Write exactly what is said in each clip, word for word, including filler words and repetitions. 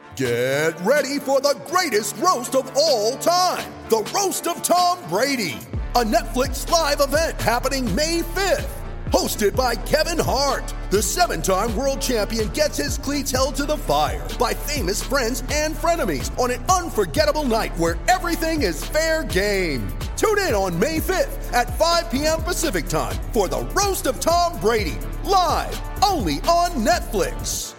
Get ready for the greatest roast of all time, the Roast of Tom Brady, a Netflix live event happening May fifth. Hosted by Kevin Hart, the seven-time world champion gets his cleats held to the fire by famous friends and frenemies on an unforgettable night where everything is fair game. Tune in on May fifth at five p.m. Pacific time for the Roast of Tom Brady, live only on Netflix.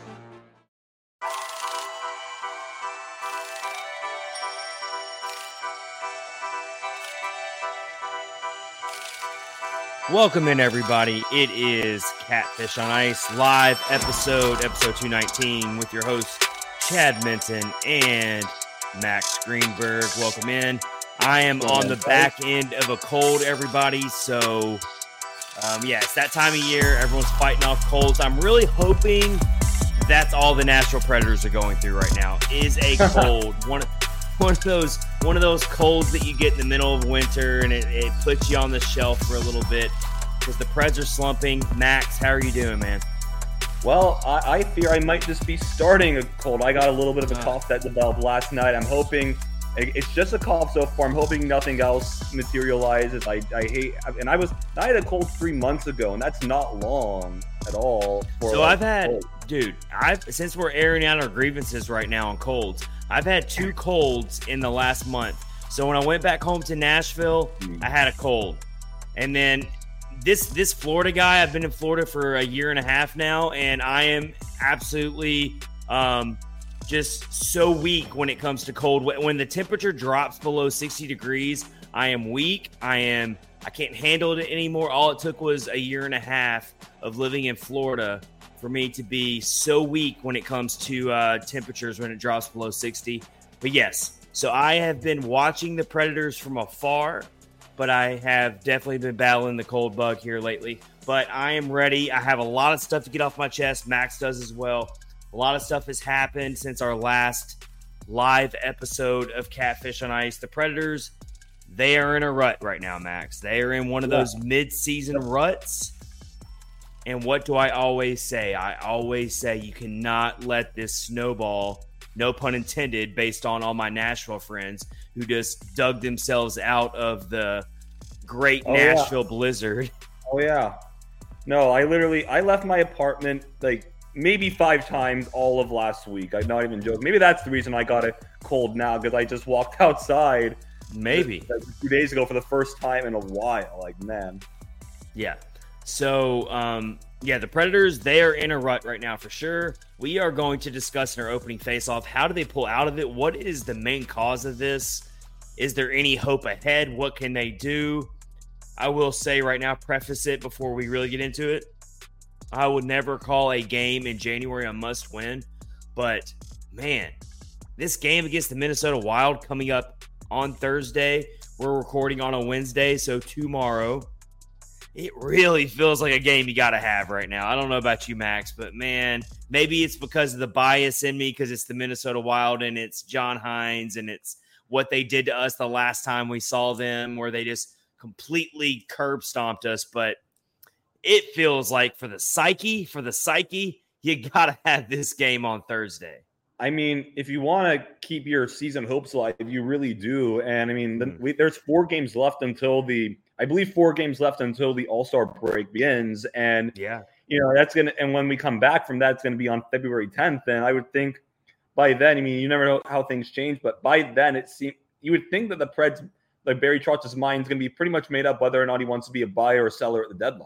Welcome in, everybody. It is Catfish on Ice, live episode, episode two nineteen, with your hosts, Chad Minton and Max Greenberg. Welcome in. I am on the back end of a cold, everybody, so, um, yeah, it's that time of year. Everyone's fighting off colds. I'm really hoping that's all the Nashville Predators are going through right now, is a cold. one, one of those one of those colds that you get in the middle of winter, and it, it puts you on the shelf for a little bit because the Preds are slumping. Max, how are you doing, man? Well, I, I fear I might just be starting a cold. I got a little bit of a uh, cough that developed last night. I'm hoping it's just a cough so far. I'm hoping nothing else materializes. I, I hate, and I was I had a cold three months ago, and that's not long at all. For so like I've had, cold. dude, I've since we're airing out our grievances right now on colds, I've had two colds in the last month. So when I went back home to Nashville, I had a cold. And then this this Florida guy, I've been in Florida for a year and a half now, and I am absolutely um, just so weak when it comes to cold. When the temperature drops below sixty degrees, I am weak. I am I can't handle it anymore. All it took was a year and a half of living in Florida for me to be so weak when it comes to uh, temperatures when it drops below sixty. But yes, so I have been watching the Predators from afar, but I have definitely been battling the cold bug here lately. But I am ready. I have a lot of stuff to get off my chest. Max does as well. A lot of stuff has happened since our last live episode of Catfish on Ice. The Predators, they are in a rut right now, Max. They are in one of those mid-season ruts. And what do I always say? I always say you cannot let this snowball, no pun intended, based on all my Nashville friends who just dug themselves out of the great oh, Nashville yeah. blizzard. Oh, yeah. No, I literally, I left my apartment like maybe five times all of last week. I'm not even joking. Maybe that's the reason I got a cold now, because I just walked outside. Maybe. Like two days ago for the first time in a while. Like, man. Yeah. So, um, yeah, the Predators, they are in a rut right now for sure. We are going to discuss in our opening face-off, how do they pull out of it? What is the main cause of this? Is there any hope ahead? What can they do? I will say right now, preface it before we really get into it, I would never call a game in January a must-win. But, man, this game against the Minnesota Wild coming up on Thursday. We're recording on a Wednesday, so tomorrow. It really feels like a game you got to have right now. I don't know about you, Max, but, man, maybe it's because of the bias in me because it's the Minnesota Wild and it's John Hines and it's what they did to us the last time we saw them where they just completely curb stomped us. But it feels like for the psyche, for the psyche, you got to have this game on Thursday. I mean, if you want to keep your season hopes alive, you really do. And, I mean, mm. the, we, there's four games left until the – I believe four games left until the All-Star break begins. And, yeah, you know, that's going to, and when we come back from that, it's going to be on February tenth. And I would think by then, I mean, you never know how things change, but by then it seems, you would think that the Preds, like Barry Trotz's mind is going to be pretty much made up whether or not he wants to be a buyer or seller at the deadline.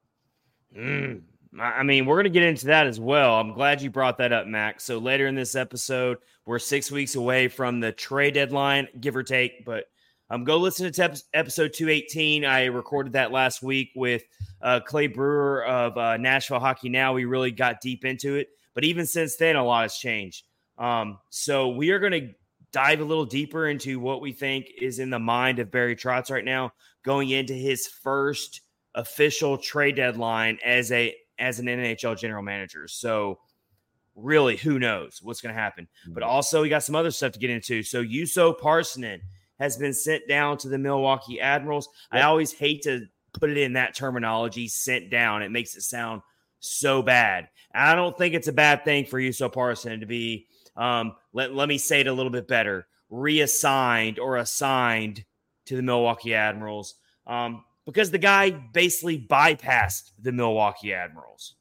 Mm. I mean, we're going to get into that as well. I'm glad you brought that up, Max. So later in this episode, we're six weeks away from the trade deadline, give or take, but Um, go listen to te- episode two eighteen. I recorded that last week with uh, Clay Brewer of uh, Nashville Hockey Now. We really got deep into it. But even since then, a lot has changed. Um, so we are going to dive a little deeper into what we think is in the mind of Barry Trotz right now, going into his first official trade deadline as a as an N H L general manager. So really, who knows what's going to happen. But also, we got some other stuff to get into. So Juuso Parssinen has been sent down to the Milwaukee Admirals. I always hate to put it in that terminology, sent down. It makes it sound so bad. And I don't think it's a bad thing for Juuso Parssinen to be, um, let, let me say it a little bit better, reassigned or assigned to the Milwaukee Admirals, um, because the guy basically bypassed the Milwaukee Admirals.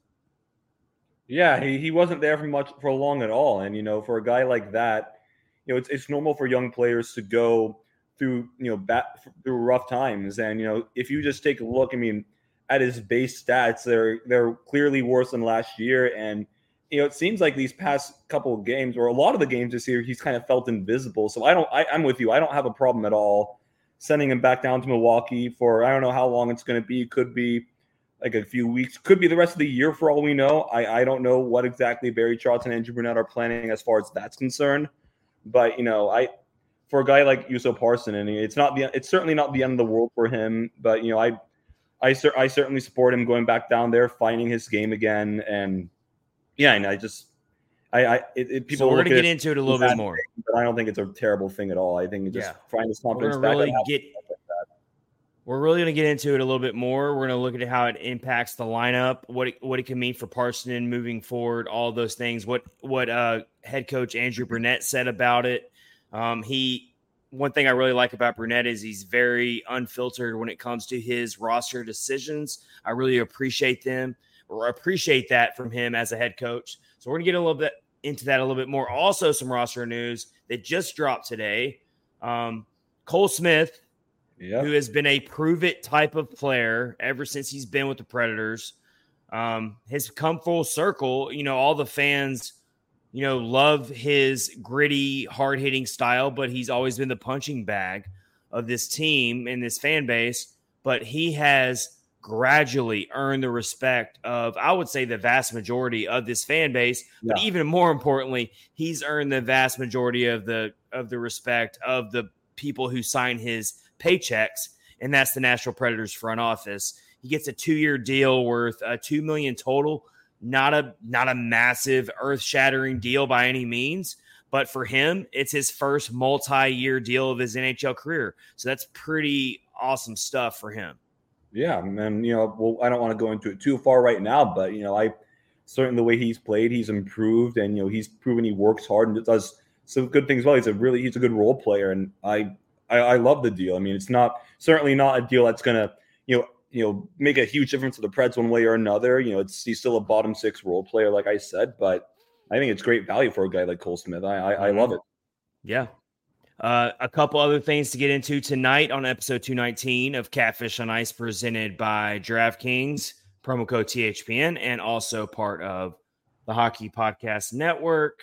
Yeah, he, he wasn't there for much for long at all. And, you know, for a guy like that, you know, it's it's normal for young players to go through, you know, bat, through rough times. And, you know, if you just take a look, I mean, at his base stats, they're they're clearly worse than last year. And, you know, it seems like these past couple of games, or a lot of the games this year, he's kind of felt invisible. So I don't, I, I'm with you. I don't have a problem at all sending him back down to Milwaukee for, I don't know how long it's going to be. Could be like a few weeks, could be the rest of the year for all we know. I, I don't know what exactly Barry Trotz and Andrew Brunette are planning as far as that's concerned. But, you know, I, for a guy like Juuso Parssinen, it's not the, it's certainly not the end of the world for him. But, you know, I, I, cer- I certainly support him going back down there, finding his game again. And yeah, and I just, I, I it, it, people. So we're going to get it into it a little bit more, thing, but I don't think it's a terrible thing at all. I think it just yeah. find his confidence we're back. Really get, we're really going to get into it a little bit more. We're going to look at how it impacts the lineup, what it, what it can mean for Parssinen moving forward, all those things. What what uh, head coach Andrew Brunette said about it. Um, he one thing I really like about Brunette is he's very unfiltered when it comes to his roster decisions. I really appreciate them or appreciate that from him as a head coach. So we're going to get a little bit into that a little bit more. Also, some roster news that just dropped today. Um, Cole Smith, yeah. who has been a prove-it type of player ever since he's been with the Predators, um, has come full circle. You know, all the fans, you know, love his gritty, hard-hitting style, but he's always been the punching bag of this team and this fan base. But he has gradually earned the respect of, I would say, the vast majority of this fan base. Yeah. But even more importantly, he's earned the vast majority of the of the respect of the people who sign his paychecks, and that's the Nashville Predators front office. He gets a two-year deal worth uh, two million dollars total. Not a not a massive, earth-shattering deal by any means, but for him, it's his first multi-year deal of his N H L career. So that's pretty awesome stuff for him. Yeah, and you know, well, I don't want to go into it too far right now, but you know, I certainly the way he's played, he's improved, and you know, he's proven he works hard and does some good things well. He's a really he's a good role player, and I. I, I love the deal. I mean, it's not certainly not a deal that's going to, you know, you know, make a huge difference to the Preds one way or another. You know, it's he's still a bottom six role player, like I said, but I think it's great value for a guy like Cole Smith. I I, I love it. Yeah. Uh, a couple other things to get into tonight on episode two nineteen of Catfish on Ice, presented by DraftKings, promo code T H P N, and also part of the Hockey Podcast Network.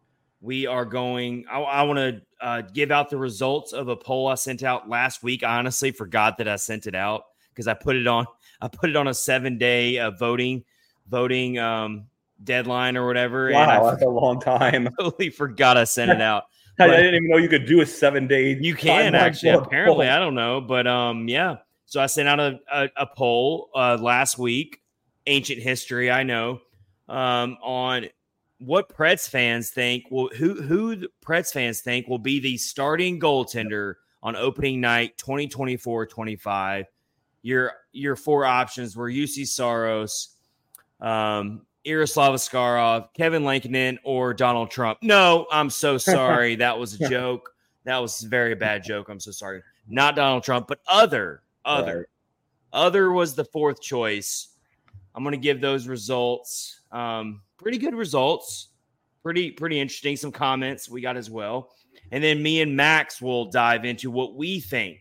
We are going, I, I want to uh, give out the results of a poll I sent out last week. I honestly forgot that I sent it out because I put it on, I put it on a seven day uh, voting, voting um, deadline or whatever. Wow, and I that's a long time. Totally forgot I sent it out. I didn't even know you could do a seven day. You can actually, apparently, poll. I don't know, but um, yeah. So I sent out a, a, a poll uh, last week, ancient history, I know, um, on what Preds fans think will who who the Preds fans think will be the starting goaltender on opening night twenty twenty-four twenty-five. Your your four options were U C Saros, um, Yaroslav Askarov, Kevin Lankinen, or Donald Trump. No, I'm so sorry. That was a joke. That was a very bad joke. I'm so sorry. Not Donald Trump, but other other right. Other was the fourth choice. I'm going to give those results. Um, Pretty good results. Pretty, pretty interesting. Some comments we got as well. And then me and Max will dive into what we think,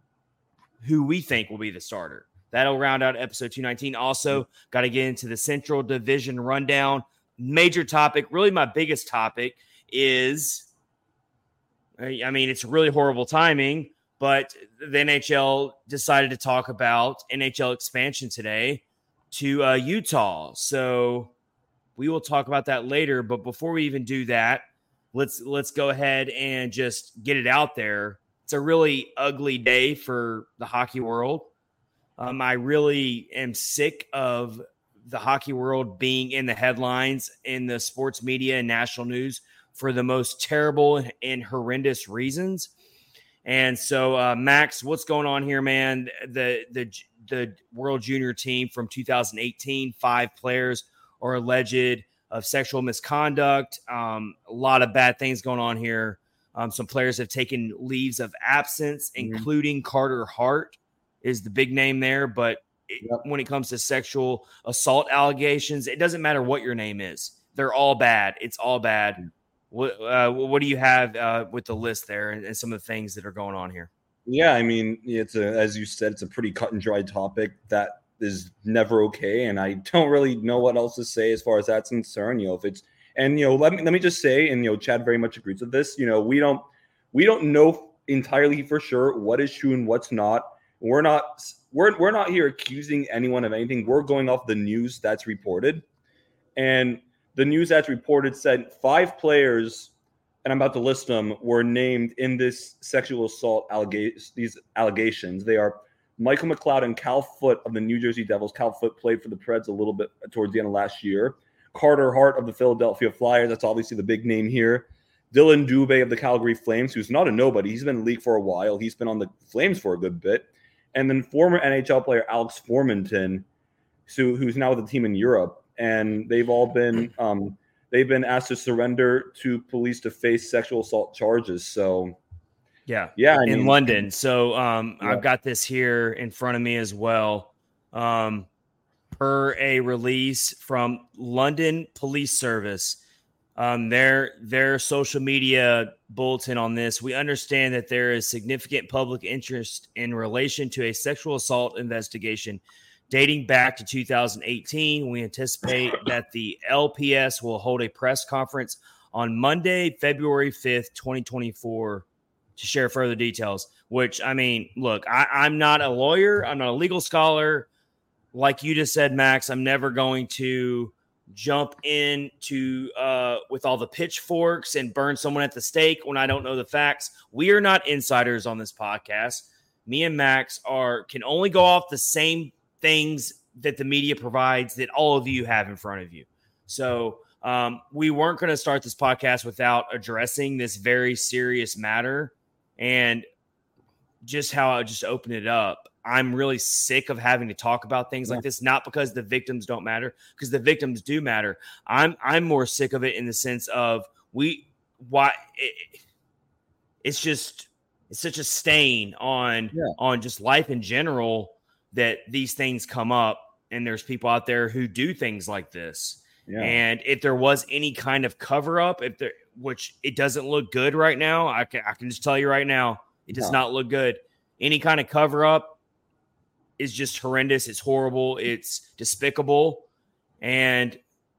who we think will be the starter. That'll round out episode two nineteen. Also, got to get into the Central Division rundown. Major topic, really my biggest topic is, I mean, it's really horrible timing, but the N H L decided to talk about N H L expansion today to uh, Utah. So we will talk about that later, but before we even do that, let's let's go ahead and just get it out there. It's a really ugly day for the hockey world. Um, I really am sick of the hockey world being in the headlines in the sports media and national news for the most terrible and horrendous reasons. And so, uh, Max, what's going on here, man? The the the World Junior team from two thousand eighteen, five players are alleged of sexual misconduct. Um, a lot of bad things going on here. Um, some players have taken leaves of absence, mm-hmm. including Carter Hart is the big name there. But it, yep. when it comes to sexual assault allegations, it doesn't matter what your name is. They're all bad. It's all bad. Mm-hmm. What uh, what do you have uh, with the list there and, and some of the things that are going on here? Yeah, I mean, it's a, as you said, it's a pretty cut and dry topic that is never okay, and I don't really know what else to say as far as that's concerned. You know, if it's and you know, let me let me just say, and you know, Chad very much agrees with this. You know, we don't we don't know entirely for sure what is true and what's not. We're not we're we're not here accusing anyone of anything. We're going off the news that's reported, and the news that's reported said five players, and I'm about to list them, were named in this sexual assault allegations. These allegations. They are Michael McLeod and Cal Foote of the New Jersey Devils. Cal Foote played for the Preds a little bit towards the end of last year. Carter Hart of the Philadelphia Flyers. That's obviously the big name here. Dylan Dubé of the Calgary Flames, who's not a nobody. He's been in the league for a while. He's been on the Flames for a good bit. And then former N H L player Alex Formenton, who, who's now with the team in Europe. And they've all been um, they've been asked to surrender to police to face sexual assault charges. So, yeah, yeah, I in mean, London. So um, yeah. I've got this here in front of me as well. Um, per a release from London Police Service, um, their their social media bulletin on this. We understand that there is significant public interest in relation to a sexual assault investigation dating back to two thousand eighteen. We anticipate that the L P S will hold a press conference on Monday, February fifth, twenty twenty-four, to share further details. Which, I mean, look, I, I'm not a lawyer. I'm not a legal scholar. Like you just said, Max, I'm never going to jump in to uh, with all the pitchforks and burn someone at the stake when I don't know the facts. We are not insiders on this podcast. Me and Max are can only go off the same things that the media provides that all of you have in front of you. So um, we weren't going to start this podcast without addressing this very serious matter. And just how I just opened it up, I'm really sick of having to talk about things like this, not because the victims don't matter, because the victims do matter. I'm I'm more sick of it in the sense of we why it, it's just it's such a stain on yeah. on just life in general that these things come up, and there's people out there who do things like this. Yeah. And if there was any kind of cover up, if there, which it doesn't look good right now, I can I can just tell you right now, it does no. not look good. Any kind of cover up is just horrendous. It's horrible. It's despicable. And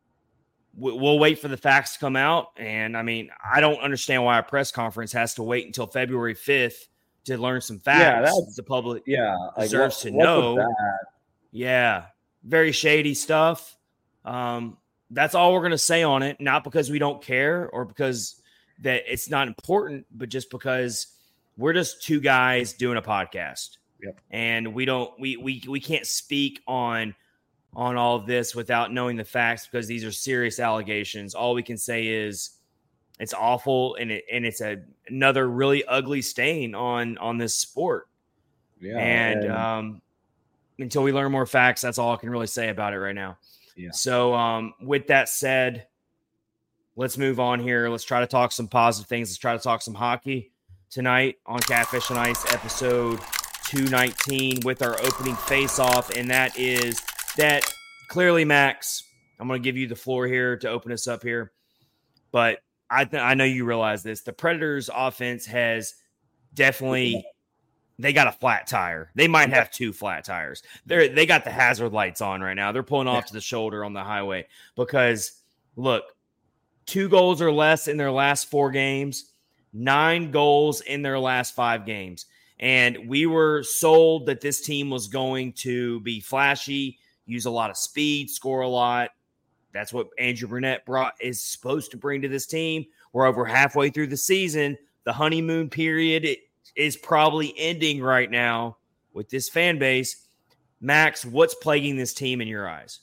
we'll wait for the facts to come out. And I mean, I don't understand why a press conference has to wait until February fifth to learn some facts. Yeah, that's, the public yeah, deserves like, to what, know. Yeah, very shady stuff. Um, that's all we're going to say on it, not because we don't care or because that it's not important, but just because we're just two guys doing a podcast. Yep. And we don't we we we can't speak on on all of this without knowing the facts because these are serious allegations. All we can say is it's awful, and it and it's a another really ugly stain on on this sport. Yeah. And and um, until we learn more facts, that's all I can really say about it right now. Yeah. So um, with that said, let's move on here. Let's try to talk some positive things. Let's try to talk some hockey tonight on Catfish and Ice episode two nineteen with our opening face-off, and that is that clearly, Max, I'm going to give you the floor here to open us up here, but I th- I know you realize this. The Predators' offense has definitely they got a flat tire. They might have two flat tires. They they got the hazard lights on right now. They're pulling off to the shoulder on the highway because look, two goals or less in their last four games, nine goals in their last five games. And we were sold that this team was going to be flashy, use a lot of speed, score a lot. That's what Andrew Brunette brought is supposed to bring to this team. We're over halfway through the season. The honeymoon period is probably ending right now with this fan base. Max, what's plaguing this team in your eyes?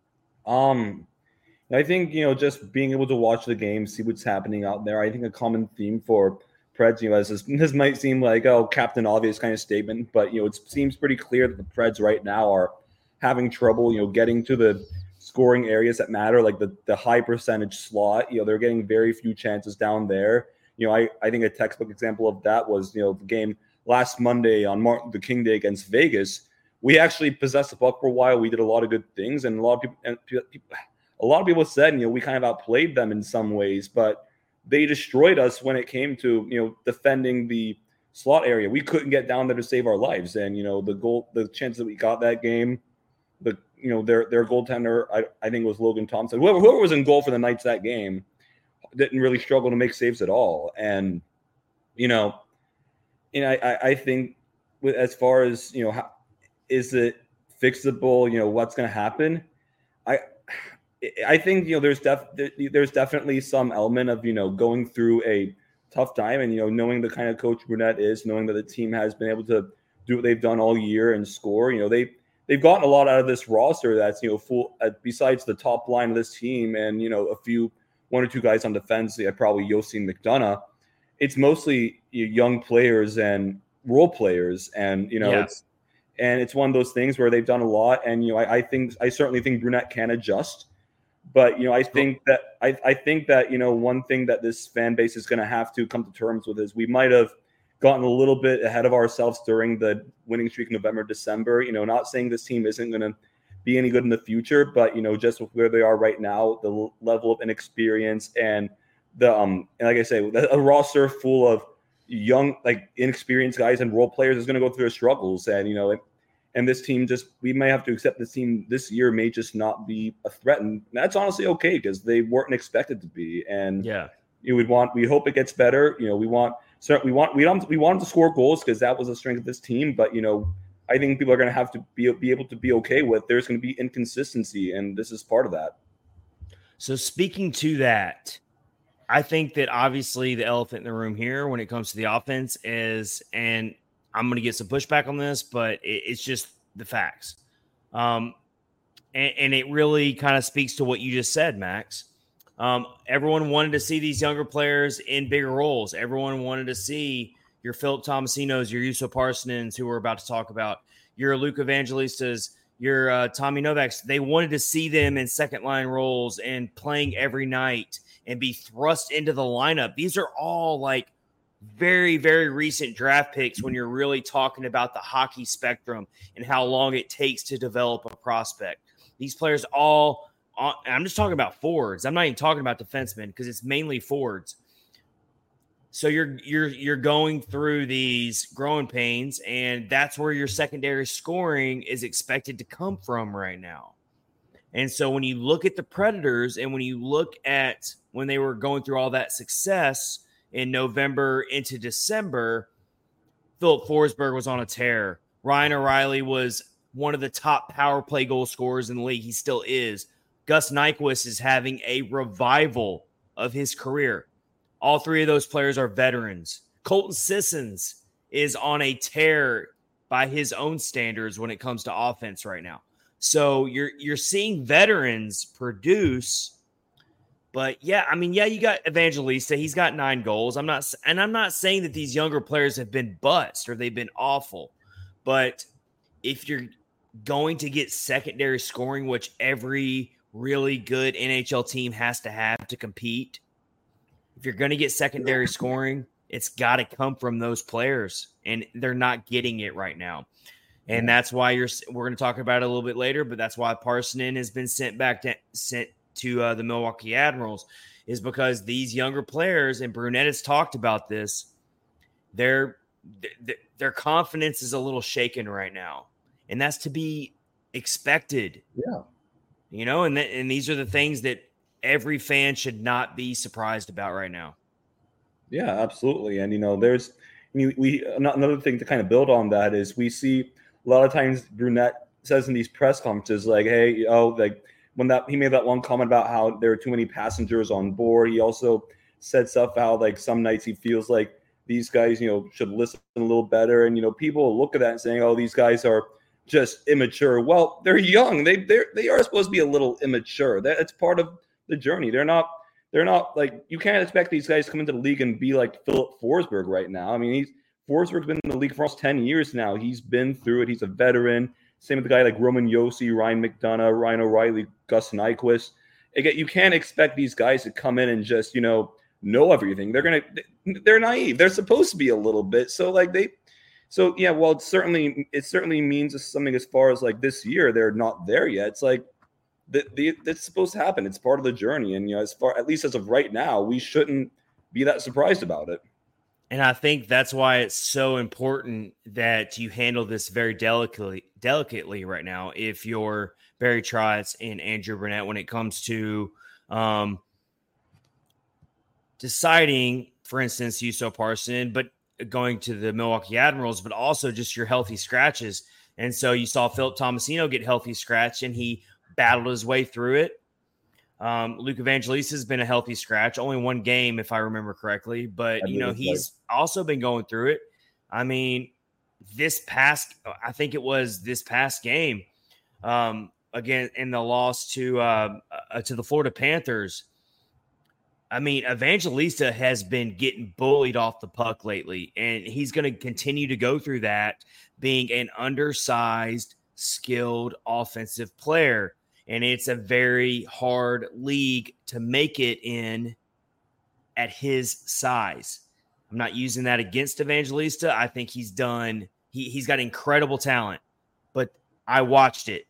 Um, I think, you know, just being able to watch the game, see what's happening out there. I think a common theme for Preds, you know, as this, this might seem like, oh, Captain Obvious kind of statement, but, you know, it seems pretty clear that the Preds right now are having trouble, you know, getting to the scoring areas that matter, like the, the high percentage slot. You know, they're getting very few chances down there. You know, I, I think a textbook example of that was, you know, the game last Monday on Martin Luther King Day against Vegas. We actually possessed the puck for a while. We did a lot of good things, and a lot of people, and people a lot of people said, you know, we kind of outplayed them in some ways, but they destroyed us when it came to, you know, defending the slot area. We couldn't get down there to save our lives, and you know, the goal, the chance that we got that game, the you know, their their goaltender, I, I think it was Logan Thompson, whoever whoever was in goal for the Knights that game, didn't really struggle to make saves at all, and you know, and I I, I think with as far as you know, how, is it fixable? You know, what's going to happen? I. I think, you know, there's def- there's definitely some element of, you know, going through a tough time and, you know, knowing the kind of coach Brunette is, knowing that the team has been able to do what they've done all year and score. You know, they, they've gotten a lot out of this roster that's, you know, full uh, besides the top line of this team and, you know, a few, one or two guys on defense, yeah, probably Yossi and McDonough. It's mostly you know, young players and role players. And, you know, yeah. it's, and it's one of those things where they've done a lot. And, you know, I, I think, I certainly think Brunette can adjust. But, you know, I think that I, I think that, you know, one thing that this fan base is going to have to come to terms with is we might have gotten a little bit ahead of ourselves during the winning streak in November, December. You know, not saying this team isn't going to be any good in the future, but, you know, just with where they are right now, the l- level of inexperience and the, um, and like I say, a roster full of young, like inexperienced guys and role players is going to go through their struggles. And, you know, it, And this team just, we may have to accept this team this year may just not be a threat. And that's honestly okay because they weren't expected to be. And yeah, you would want, we hope it gets better. You know, we want, we want, we don't, we want them to score goals because that was the strength of this team. But, you know, I think people are going to have to be, be able to be okay with there's going to be inconsistency. And this is part of that. So speaking to that, I think that obviously the elephant in the room here when it comes to the offense is, and I'm going to get some pushback on this, but it, it's just the facts. Um, and, and it really kind of speaks to what you just said, Max. Um, everyone wanted to see these younger players in bigger roles. Everyone wanted to see your Philip Tomasinos, your Juuso Parsonens, who we're about to talk about, your Luke Evangelistas, your uh, Tommy Novaks. They wanted to see them in second line roles and playing every night and be thrust into the lineup. These are all like very, very recent draft picks when you're really talking about the hockey spectrum and how long it takes to develop a prospect. These players all, I'm just talking about forwards. I'm not even talking about defensemen because it's mainly forwards. So you're you're you're going through these growing pains, and that's where your secondary scoring is expected to come from right now. And so when you look at the Predators and when you look at when they were going through all that success in November into December, Philip Forsberg was on a tear. Ryan O'Reilly was one of the top power play goal scorers in the league. He still is. Gus Nyquist is having a revival of his career. All three of those players are veterans. Colton Sissons is on a tear by his own standards when it comes to offense right now. So you're you're seeing veterans produce. But yeah, I mean, yeah, you got Evangelista. He's got nine goals. I'm not, and I'm not saying that these younger players have been bust or they've been awful. But if you're going to get secondary scoring, which every really good N H L team has to have to compete, if you're going to get secondary scoring, it's got to come from those players, and they're not getting it right now. And that's why you're. We're going to talk about it a little bit later, but that's why Parsonen has been sent back to sent. to uh, the Milwaukee Admirals, is because these younger players, and Brunette has talked about this, their, their, their confidence is a little shaken right now. And that's to be expected. Yeah. You know, and, th- and these are the things that every fan should not be surprised about right now. Yeah, absolutely. And, you know, there's, we, we another thing to kind of build on that is we see a lot of times Brunette says in these press conferences, like, hey, oh, like, when that he made that one comment about how there are too many passengers on board. He also said stuff how like some nights he feels like these guys, you know, should listen a little better. And, you know, people look at that and saying, oh, these guys are just immature. Well, they're young. They they they are supposed to be a little immature. That's part of the journey. They're not they're not like you can't expect these guys to come into the league and be like Philip Forsberg right now. I mean, he's Forsberg's been in the league for almost ten years now. He's been through it. He's a veteran. Same with the guy like Roman Josi, Ryan McDonough, Ryan O'Reilly, Gus Nyquist. Again, you can't expect these guys to come in and just, you know, know everything. They're gonna, they're naive. They're supposed to be a little bit. So like they, so yeah. Well, it certainly, it certainly means something as far as like this year they're not there yet. It's like that that's supposed to happen. It's part of the journey, and you know, as far at least as of right now, we shouldn't be that surprised about it. And I think that's why it's so important that you handle this very delicately, delicately right now. If you're Barry Trotz and Andrew Brunette, when it comes to um, deciding, for instance, Yusuf Parson, but going to the Milwaukee Admirals, but also just your healthy scratches. And so you saw Philip Tomasino get healthy scratch, and he battled his way through it. Um, Luke Evangelista has been a healthy scratch, only one game, if I remember correctly, but you know, he's right. also been going through it. I mean, this past, I think it was this past game, um, again, in the loss to, uh, uh, to the Florida Panthers. I mean, Evangelista has been getting bullied off the puck lately, and he's going to continue to go through that, being an undersized, skilled offensive player. And it's a very hard league to make it in at his size. I'm not using that against Evangelista. I think he's done, he, he's got incredible talent, but I watched it.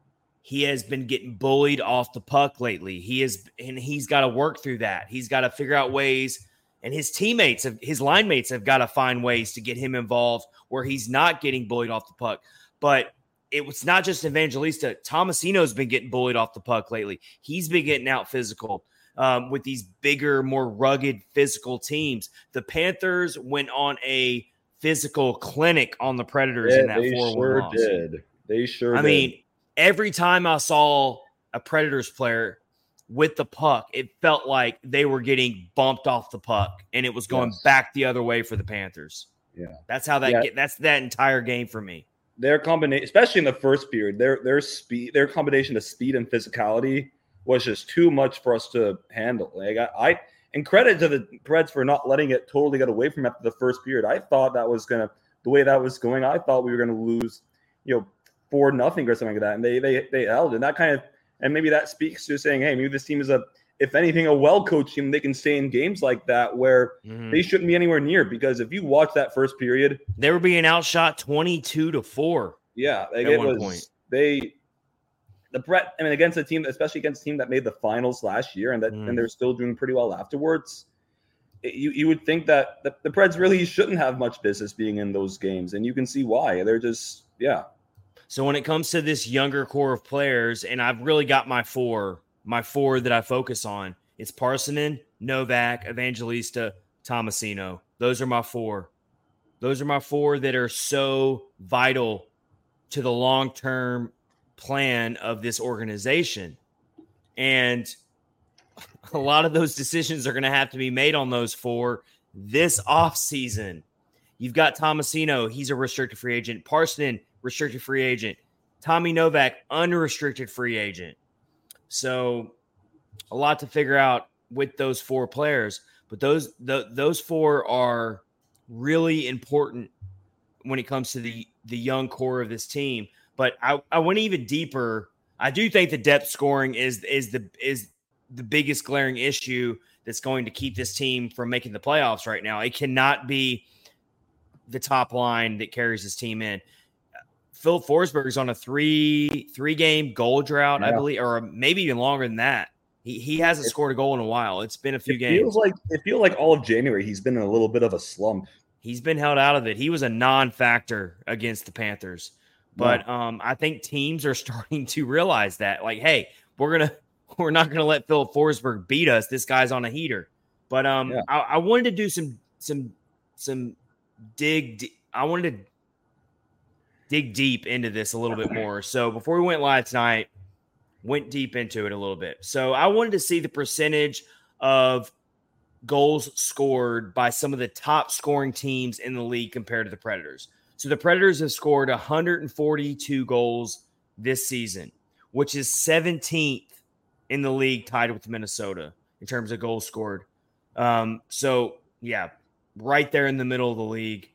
He has been getting bullied off the puck lately. He is, and he's got to work through that. He's got to figure out ways, and his teammates, his line mates have got to find ways to get him involved where he's not getting bullied off the puck. But it was not just Evangelista. Tomasino's been getting bullied off the puck lately. He's been getting out physical um, with these bigger, more rugged physical teams. The Panthers went on a physical clinic on the Predators yeah, in that they four one sure loss. did. They sure I did. mean, every time I saw a Predators player with the puck, it felt like they were getting bumped off the puck, and it was going yes. back the other way for the Panthers. Yeah, that's how that. Yeah. Get, that's that entire game for me. Their combination, especially in the first period, their their speed, their combination of speed and physicality was just too much for us to handle. Like I, I and credit to the Preds for not letting it totally get away from after the first period. I thought that was gonna the way that was going. I thought we were gonna lose, you know, four nothing or something like that, and they they they held it. That kind of and maybe that speaks to saying, hey, maybe this team is a, if anything, a well-coached team. They can stay in games like that where mm-hmm. they shouldn't be anywhere near. Because if you watch that first period, they were being outshot twenty-two to four. Yeah, like at it one was. Point. They, the Brett. I mean, against a team, especially against a team that made the finals last year, and that mm. and they're still doing pretty well afterwards. It, you you would think that the, the Preds really shouldn't have much business being in those games, and you can see why. They're just yeah. So when it comes to this younger core of players, and I've really got my four, my four that I focus on, it's Parssinen, Novak, Evangelista, Tomasino. Those are my four. Those are my four that are so vital to the long-term plan of this organization. And a lot of those decisions are going to have to be made on those four this offseason. You've got Tomasino. He's a restricted free agent. Parssinen, restricted free agent. Tommy Novak, unrestricted free agent. So a lot to figure out with those four players. But those the, those four are really important when it comes to the, the young core of this team. But I, I went even deeper. I do think the depth scoring is is the is the biggest glaring issue that's going to keep this team from making the playoffs right now. It cannot be the top line that carries this team in. Phil Forsberg is on a three three game goal drought, yeah. I believe, or maybe even longer than that. He he hasn't it, scored a goal in a while. It's been a few it games. Feels like it feels like all of January he's been in a little bit of a slump. He's been held out of it. He was a non-factor against the Panthers. But yeah. um, I think teams are starting to realize that, like, hey, we're gonna we're not gonna let Philip Forsberg beat us. This guy's on a heater. But um, yeah. I, I wanted to do some some some dig. I wanted to dig deep into this a little bit more. So before we went live tonight, went deep into it a little bit. So I wanted to see the percentage of goals scored by some of the top scoring teams in the league compared to the Predators. So the Predators have scored one hundred forty-two goals this season, which is seventeenth in the league, tied with Minnesota. in terms of goals scored. Um, so, yeah, right there in the middle of the league.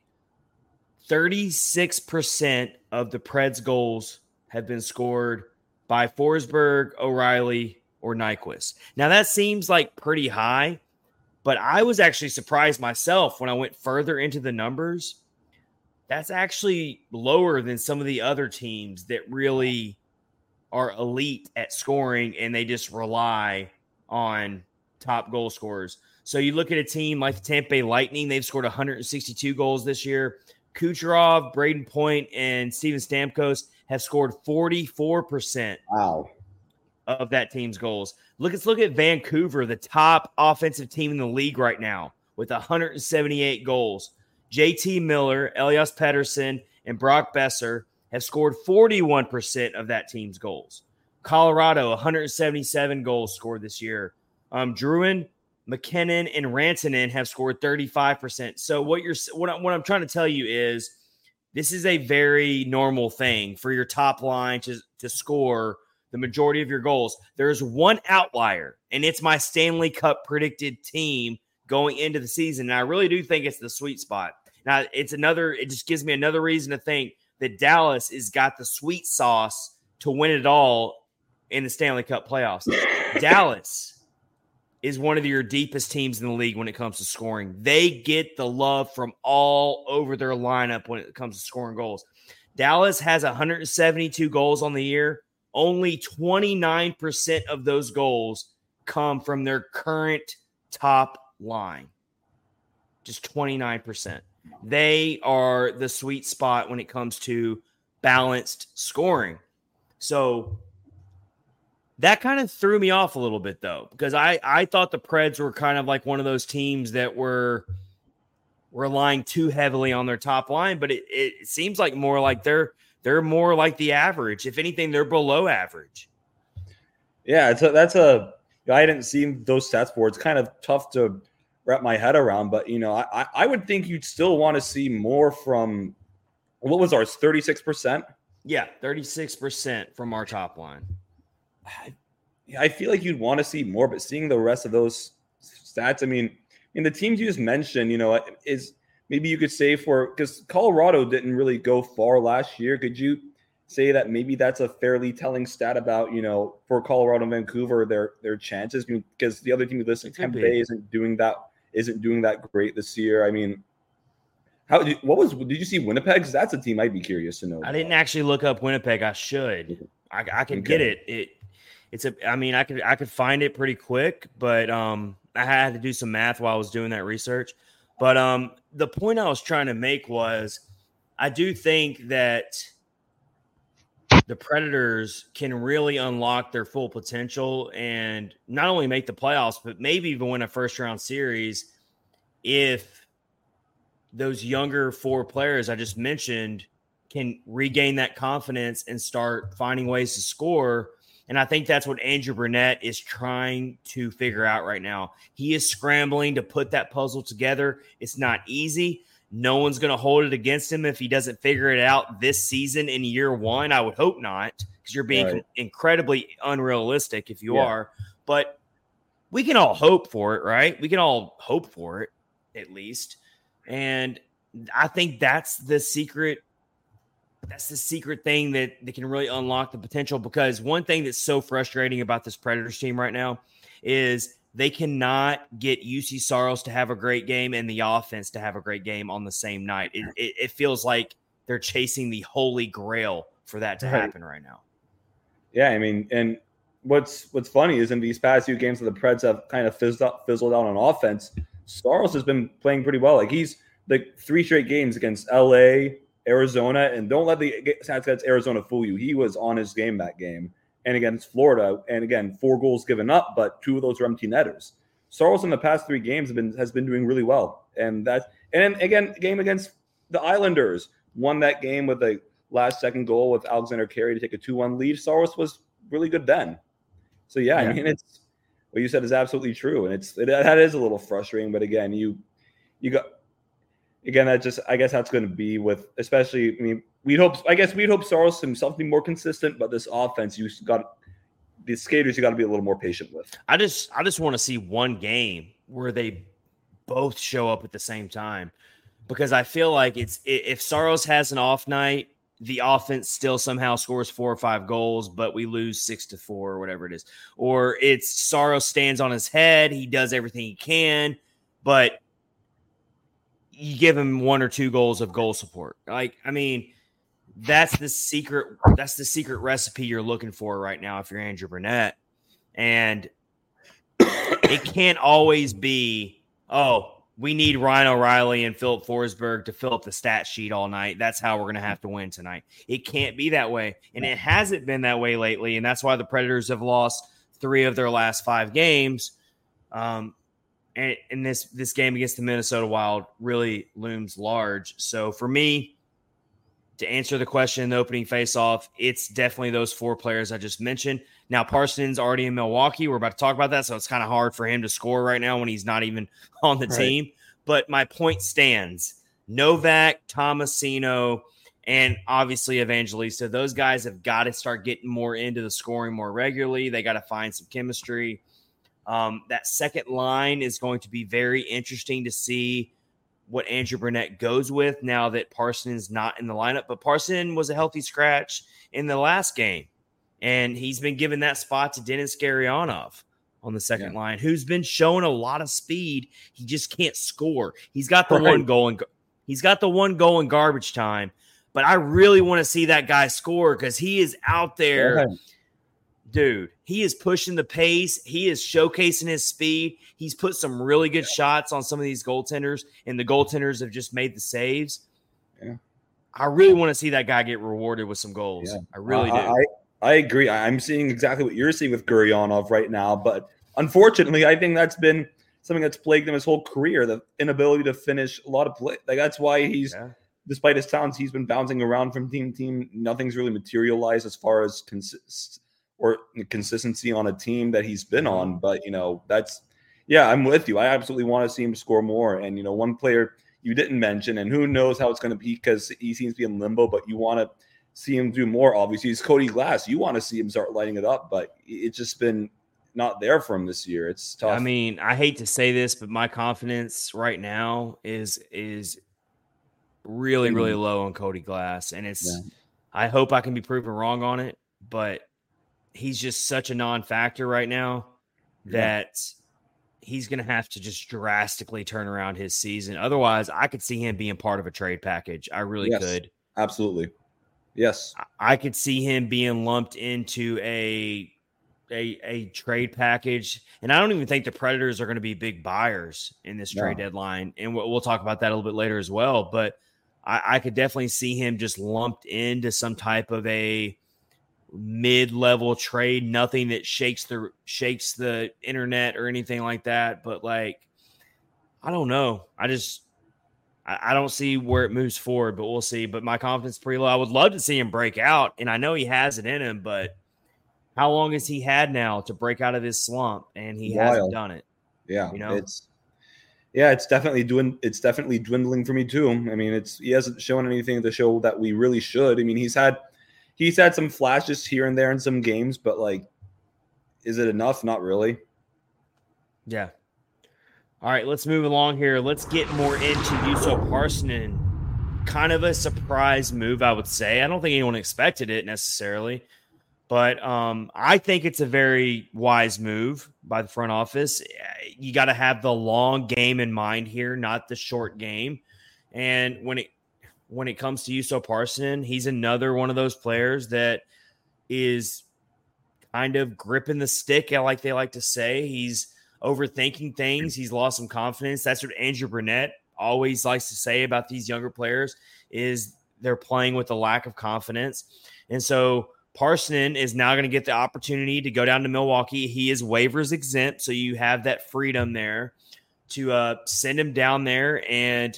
thirty-six percent of the Preds' goals have been scored by Forsberg, O'Reilly, or Nyquist. Now, that seems like pretty high, but I was actually surprised myself when I went further into the numbers. That's actually lower than some of the other teams that really are elite at scoring, and they just rely on top goal scorers. So you look at a team like the Tampa Bay Lightning, they've scored one hundred sixty-two goals this year. Kucherov, Braden Point, and Steven Stamkos have scored forty-four percent wow. of that team's goals. Look, let's look at Vancouver, the top offensive team in the league right now, with one hundred seventy-eight goals. J T Miller, Elias Pettersson, and Brock Besser have scored forty-one percent of that team's goals. Colorado, one hundred seventy-seven goals scored this year. Um, Druin, McKinnon, and Rantanen have scored thirty-five percent. So what you're what, I, what I'm trying to tell you is this is a very normal thing for your top line to, to score the majority of your goals. There's one outlier, and it's my Stanley Cup predicted team going into the season. And I really do think it's the sweet spot. Now, it's another, it just gives me another reason to think that Dallas has got the sweet sauce to win it all in the Stanley Cup playoffs. Dallas is one of your deepest teams in the league when it comes to scoring. They get the love from all over their lineup when it comes to scoring goals. Dallas has one hundred seventy-two goals on the year. Only twenty-nine percent of those goals come from their current top line. Just twenty-nine percent. They are the sweet spot when it comes to balanced scoring. So that kind of threw me off a little bit, though, because I, I thought the Preds were kind of like one of those teams that were relying too heavily on their top line, but it, it seems like more like they're they're more like the average. If anything, they're below average. Yeah, it's a, that's a I didn't see those stats before. It's kind of tough to wrap my head around, but you know, I I would think you'd still want to see more from what was ours, thirty-six percent? Yeah, thirty-six percent from our top line. I, I feel like you'd want to see more, but seeing the rest of those stats, I mean, in the teams you just mentioned, you know, is maybe you could say for because Colorado didn't really go far last year. Could you say that maybe that's a fairly telling stat about, you know, for Colorado and Vancouver, their their chances? Because the other team you listed, Tampa Bay, isn't doing that isn't doing that great this year. I mean, how did you, what was did you see Winnipeg's? That's a team I'd be curious to know. I didn't actually look up Winnipeg. I should. I, I can Okay. get it. It it's a. I mean, I could I could find it pretty quick, but um, I had to do some math while I was doing that research. But um, the point I was trying to make was, I do think that the Predators can really unlock their full potential and not only make the playoffs, but maybe even win a first round series if those younger four players I just mentioned can regain that confidence and start finding ways to score. And I think that's what Andrew Brunette is trying to figure out right now. He is scrambling to put that puzzle together. It's not easy. No one's going to hold it against him if he doesn't figure it out this season in year one. I would hope not, because you're being Right. incredibly unrealistic if you Yeah. are. But we can all hope for it, right? We can all hope for it, at least. And I think that's the secret. That's the secret thing that, that can really unlock the potential, because one thing that's so frustrating about this Predators team right now is they cannot get U C Saros to have a great game and the offense to have a great game on the same night. It, it, it feels like they're chasing the holy grail for that to Right. happen right now. Yeah, I mean, and what's what's funny is in these past few games that the Preds have kind of fizzled out, fizzled out on offense, Saros has been playing pretty well. Like he's like three straight games against L A, Arizona, and don't let the stats against Arizona fool you. He was on his game that game, and against Florida, and again four goals given up, but two of those were empty netters. Saros in the past three games have been has been doing really well, and that and again game against the Islanders, won that game with a last second goal with Alexander Carey to take a two one lead. Saros was really good then. So yeah, Yeah. I mean it's what you said is absolutely true, and it's it, that is a little frustrating. But again, you you got. Again, that just I guess that's going to be with, especially. I mean, we'd hope. I guess we'd hope Saros himself be more consistent, but this offense, you got the skaters you got to be a little more patient with. I just I just want to see one game where they both show up at the same time, because I feel like it's if Saros has an off night, the offense still somehow scores four or five goals, but we lose six to four or whatever it is. Or it's Saros stands on his head, he does everything he can, but you give him one or two goals of goal support. Like, I mean, that's the secret. That's the secret recipe you're looking for right now if you're Andrew Brunette. And it can't always be, oh, we need Ryan O'Reilly and Philip Forsberg to fill up the stat sheet all night. That's how we're going to have to win tonight. It can't be that way. And it hasn't been that way lately. And that's why the Predators have lost three of their last five games. Um, and, and this, this game against the Minnesota Wild really looms large. So for me, to answer the question in the opening faceoff, it's definitely those four players I just mentioned. Now, Parsons already in Milwaukee. We're about to talk about that, so it's kind of hard for him to score right now when he's not even on the right. team. But my point stands. Novak, Tomasino, and obviously Evangelista. Those guys have got to start getting more into the scoring more regularly. They got to find some chemistry. Um, that second line is going to be very interesting to see what Andrew Brunette goes with now that Parsons not in the lineup. But Parsons was a healthy scratch in the last game, and he's been given that spot to Denis Gurianov on the second yeah. line, who's been showing a lot of speed. He just can't score. He's got the right. one goal and he's got the one goal in garbage time, but I really want to see that guy score because he is out there. Yeah. Dude, he is pushing the pace. He is showcasing his speed. He's put some really good shots on some of these goaltenders, and the goaltenders have just made the saves. Yeah. I really want to see that guy get rewarded with some goals. Yeah. I really uh, do. I, I agree. I'm seeing exactly what you're seeing with Gurianov right now, but unfortunately, I think that's been something that's plagued him his whole career, the inability to finish a lot of play. Like, that's why he's, yeah. despite his talents, he's been bouncing around from team to team. Nothing's really materialized as far as consist or consistency on a team that he's been on. But, you know, that's, yeah, I'm with you. I absolutely want to see him score more. And, you know, one player you didn't mention, and who knows how it's going to be because he seems to be in limbo, but you want to see him do more, obviously, is Cody Glass. You want to see him start lighting it up, but it's just been not there for him this year. It's tough. I mean, I hate to say this, but my confidence right now is is really, really mm-hmm. low on Cody Glass. And it's yeah. I hope I can be proven wrong on it, but he's just such a non-factor right now that yeah. he's going to have to just drastically turn around his season. Otherwise, I could see him being part of a trade package. I really yes, could. Absolutely. Yes. I could see him being lumped into a, a, a trade package. And I don't even think the Predators are going to be big buyers in this trade no. deadline. And we'll, we'll talk about that a little bit later as well. But I, I could definitely see him just lumped into some type of a mid-level trade, nothing that shakes the shakes the internet or anything like that. But like, I don't know. I just I, I don't see where it moves forward, but we'll see. But my confidence is pretty low. I would love to see him break out, and I know he has it in him, but how long has he had now to break out of his slump? And he Wild. hasn't done it. Yeah, you know, it's yeah, it's definitely doing it's definitely dwindling for me too. I mean, it's he hasn't shown anything to show that we really should. I mean, he's had He's had some flashes here and there in some games, but, like, is it enough? Not really. Yeah. All right, let's move along here. Let's get more into Juuso Parssinen. Kind of a surprise move, I would say. I don't think anyone expected it necessarily, but um, I think it's a very wise move by the front office. You got to have the long game in mind here, not the short game. And when it When it comes to Juuso Parssinen, he's another one of those players that is kind of gripping the stick, like they like to say. He's overthinking things. He's lost some confidence. That's what Andrew Brunette always likes to say about these younger players is they're playing with a lack of confidence. And so Parssinen is now going to get the opportunity to go down to Milwaukee. He is waivers exempt, so you have that freedom there to uh, send him down there and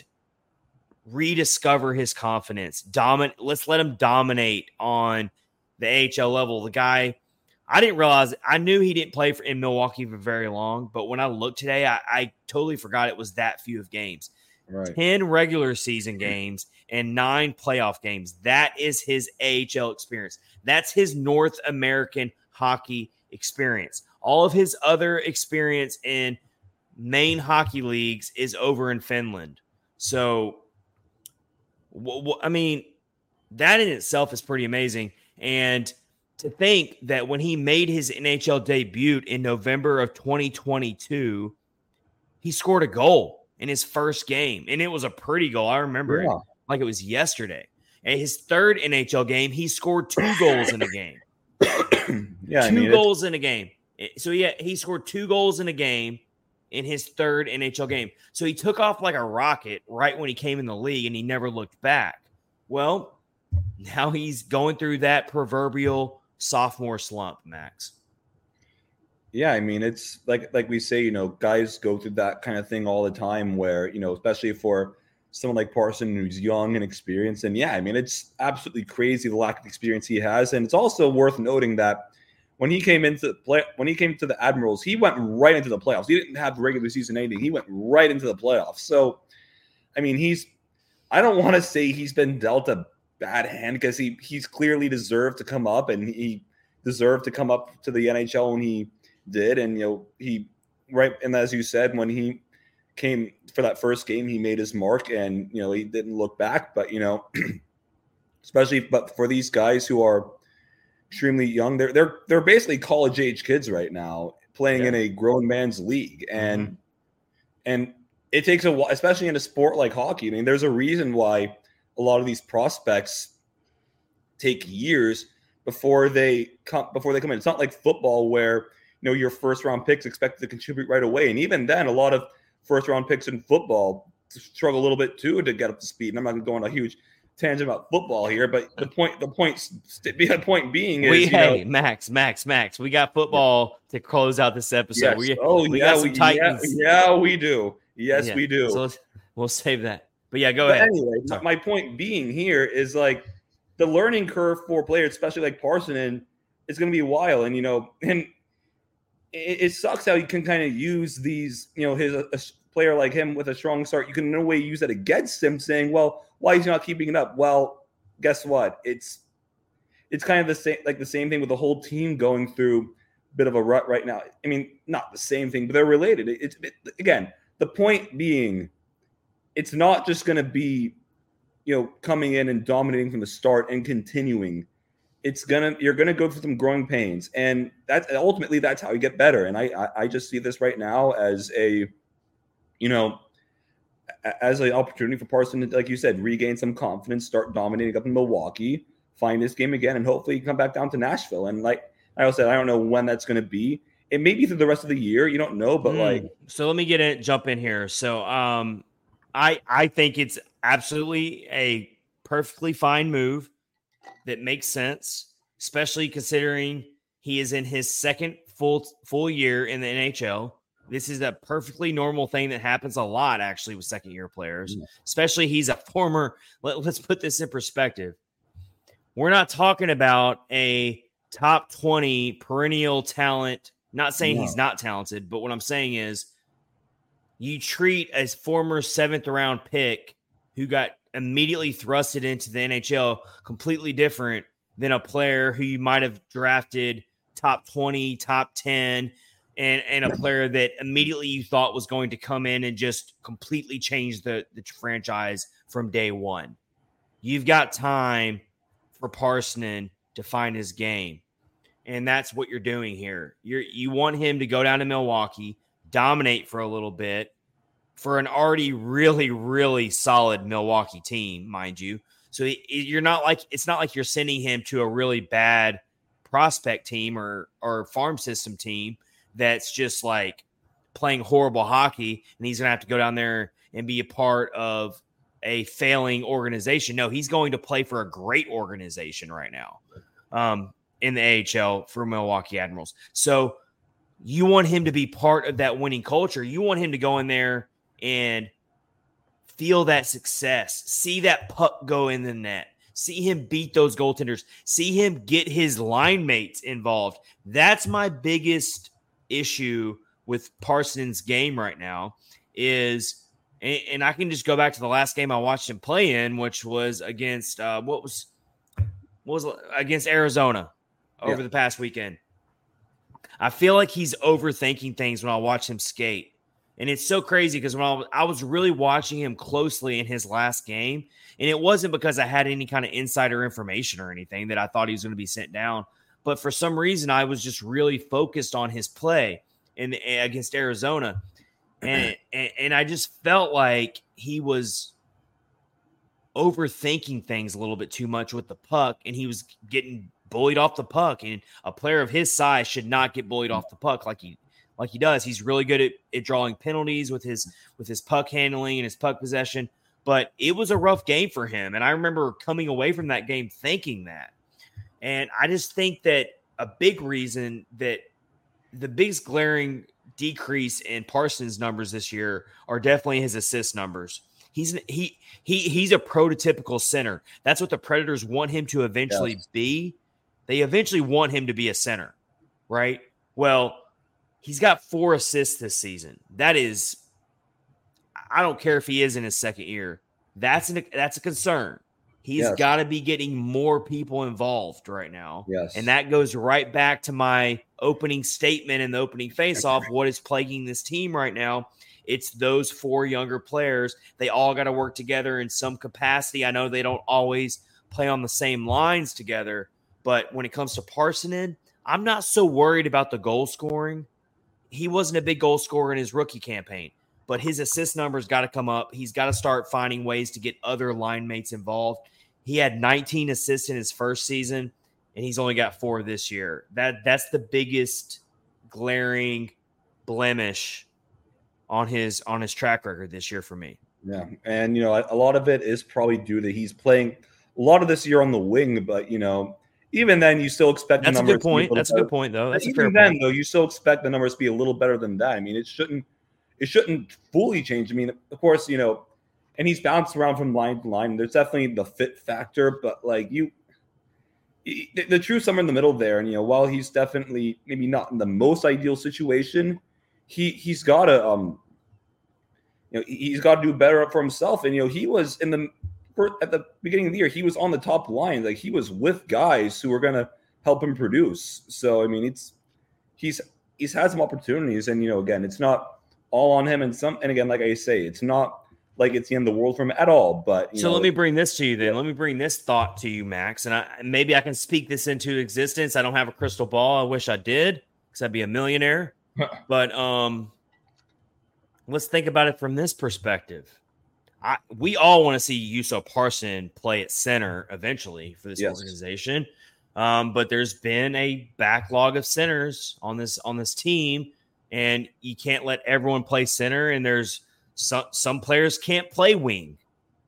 rediscover his confidence. Domin- let's let him dominate on the A H L level. The guy, I didn't realize, I knew he didn't play for, in Milwaukee for very long, but when I looked today, I, I totally forgot it was that few of games. Right. ten regular season games and nine playoff games. That is his A H L experience. That's his North American hockey experience. All of his other experience in main hockey leagues is over in Finland. So, w- w- I mean, that in itself is pretty amazing. And to think that when he made his N H L debut in November of twenty twenty-two, he scored a goal in his first game. And it was a pretty goal. I remember yeah. it like it was yesterday. And his third N H L game, he scored two goals in a game. yeah, two I mean, goals in a game. So yeah, he scored two goals in a game in his third N H L game. So he took off like a rocket right when he came in the league, and he never looked back. Well, now he's going through that proverbial sophomore slump, Max. Yeah, I mean, it's like like we say, you know, guys go through that kind of thing all the time where, you know, especially for someone like Parson who's young and experienced. And yeah, I mean, it's absolutely crazy the lack of experience he has. And it's also worth noting that when he came into the play, when he came to the Admirals, he went right into the playoffs. He didn't have regular season anything. He went right into the playoffs. So, I mean, he's, I don't want to say he's been dealt a bad hand because he he's clearly deserved to come up, and he deserved to come up to the N H L when he did. And, you know, he, right. And as you said, when he came for that first game, he made his mark, and, you know, he didn't look back. But, you know, especially, but for these guys who are extremely young, they're they're they're basically college age kids right now playing yeah. in a grown man's league, and mm-hmm. and it takes a while, especially in a sport like hockey. I mean, there's a reason why a lot of these prospects take years before they come before they come in. It's not like football where, you know, your first round picks expected to contribute right away, and even then, a lot of first round picks in football struggle a little bit too to get up to speed. And I'm not going to go on a huge tangent about football here, but the point, the point, the point being is, we, you hey, know, Max, Max, Max, we got football to close out this episode. Yes. We, oh, we yeah, got some we, Titans. Yeah, yeah, we do. Yes, yeah. we do. So let's, we'll save that. But yeah, go but ahead. Anyway, Sorry. my point being here is like the learning curve for players, especially like Parsonen, is going to be a while, and you know, and it, it sucks how you can kind of use these, you know, his a, a player like him with a strong start. You can in no way use that against him, saying, "Well, why is he not keeping it up?" Well, guess what? It's it's kind of the same, like the same thing with the whole team going through a bit of a rut right now. I mean, not the same thing, but they're related. It's it, it, again, the point being, it's not just going to be, you know, coming in and dominating from the start and continuing. It's gonna you're gonna go through some growing pains, and that's ultimately that's how you get better. And I I, I just see this right now as a, you know, as an opportunity for Parson to, like you said, regain some confidence, start dominating up in Milwaukee, find this game again, and hopefully come back down to Nashville. And like I also said, I don't know when that's going to be. It may be through the rest of the year. You don't know, but mm. like. So let me get in, jump in here. So um, I I think it's absolutely a perfectly fine move that makes sense, especially considering he is in his second full full year in the N H L. This is a perfectly normal thing that happens a lot, actually, with second-year players, yeah. especially he's a former let, – let's put this in perspective. We're not talking about a top twenty perennial talent. Not saying no. he's not talented, but what I'm saying is you treat a former seventh-round pick who got immediately thrusted into the N H L completely different than a player who you might have drafted top twenty, top ten – And, and a player that immediately you thought was going to come in and just completely change the, the franchise from day one. You've got time for Parsonen to find his game. And that's what you're doing here. You're, you want him to go down to Milwaukee, dominate for a little bit for an already really, really solid Milwaukee team, mind you. So you're not like, it's not like you're sending him to a really bad prospect team or, or farm system team that's just like playing horrible hockey, and he's going to have to go down there and be a part of a failing organization. No, he's going to play for a great organization right now um, in the A H L for Milwaukee Admirals. So you want him to be part of that winning culture. You want him to go in there and feel that success, see that puck go in the net, see him beat those goaltenders, see him get his line mates involved. That's my biggest issue with Parsonen's game right now is, and, and I can just go back to the last game I watched him play in, which was against uh, what was what was against Arizona over yeah. the past weekend. I feel like he's overthinking things when I watch him skate. And it's so crazy because when I was, I was really watching him closely in his last game, and it wasn't because I had any kind of insider information or anything that I thought he was going to be sent down. But for some reason, I was just really focused on his play in the, against Arizona. And, and and I just felt like he was overthinking things a little bit too much with the puck, and he was getting bullied off the puck. And a player of his size should not get bullied off the puck like he like he does. He's really good at, at drawing penalties with his with his puck handling and his puck possession. But it was a rough game for him, and I remember coming away from that game thinking that. And I just think that a big reason that the biggest glaring decrease in Parsons' numbers this year are definitely his assist numbers. He's he he he's a prototypical center. That's what the Predators want him to eventually yes. be. They eventually want him to be a center, right? Well, he's got four assists this season. That is, I don't care if he is in his second year. That's an that's a concern. He's yes. got to be getting more people involved right now. Yes. And that goes right back to my opening statement and the opening face-off. What is plaguing this team right now? It's those four younger players. They all got to work together in some capacity. I know they don't always play on the same lines together, but when it comes to Parsonen, I'm not so worried about the goal scoring. He wasn't a big goal scorer in his rookie campaign, but his assist numbers got to come up. He's got to start finding ways to get other line mates involved. He had nineteen assists in his first season, and he's only got four this year. That that's the biggest glaring blemish on his on his track record this year for me. Yeah, and you know, a lot of it is probably due to he's playing a lot of this year on the wing, but you know, even then, you still expect that's the numbers. A good point. To be that's a good point, though. That's even a fair then, point. though, you still expect the numbers to be a little better than that. I mean, it shouldn't it shouldn't fully change. I mean, of course, you know. And he's bounced around from line to line. There's definitely the fit factor, but like you, the, the true somewhere in the middle there. And you know, while he's definitely maybe not in the most ideal situation, he he's got to um, you know, he's got to do better for himself. And you know, he was in the at the beginning of the year, he was on the top line. Like he was with guys who were gonna help him produce. So I mean, it's he's he's had some opportunities, and you know, again, it's not all on him. And some, and again, like I say, it's not like it's the end of the world for him at all. But you so know, let me bring this to you then. Let me bring this thought to you, Max. And I, maybe I can speak this into existence. I don't have a crystal ball. I wish I did, because I'd be a millionaire. But um, let's think about it from this perspective. I, we all want to see Juuso Parssinen play at center eventually for this yes. organization. Um, but there's been a backlog of centers on this on this team, and you can't let everyone play center. And there's Some some players can't play wing.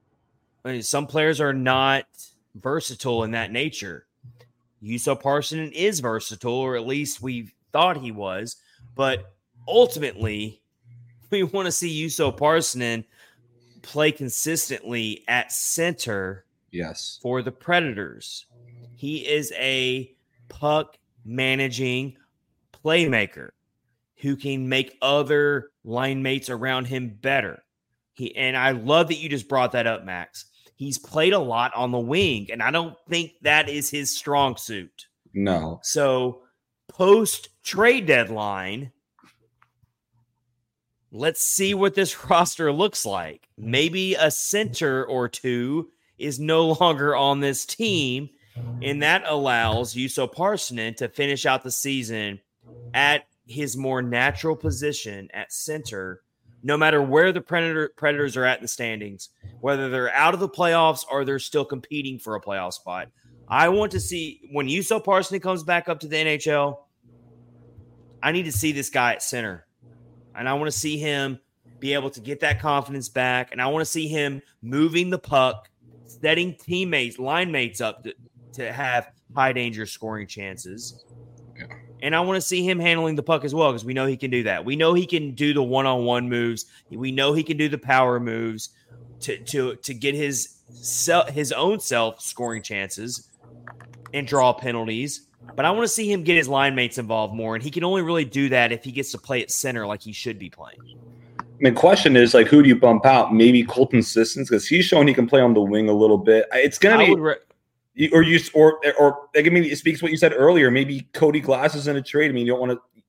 I mean, some players are not versatile in that nature. Juuso Parssinen is versatile, or at least we thought he was. But ultimately, we want to see Juuso Parssinen play consistently at center. Yes, for the Predators. He is a puck managing playmaker who can make other line mates around him better. He and I love that you just brought that up, Max. He's played a lot on the wing, and I don't think that is his strong suit. No. So post-trade deadline, let's see what this roster looks like. Maybe a center or two is no longer on this team, and that allows Juuso Parssinen to finish out the season at his more natural position at center, no matter where the Predator, Predators are at in the standings, whether they're out of the playoffs or they're still competing for a playoff spot. I want to see, when Juuso Parssinen comes back up to the N H L, I need to see this guy at center. And I want to see him be able to get that confidence back. And I want to see him moving the puck, setting teammates, line mates up to, to have high danger scoring chances. Yeah. And I want to see him handling the puck as well, because we know he can do that. We know he can do the one-on-one moves. We know he can do the power moves to to to get his his own self scoring chances and draw penalties. But I want to see him get his line mates involved more, and he can only really do that if he gets to play at center like he should be playing. I mean, question is, like, who do you bump out? Maybe Colton Sissons, because he's shown he can play on the wing a little bit. It's going to be re- – or you or or I mean, it speaks what you said earlier. Maybe Cody Glass is in a trade. I mean, you don't want to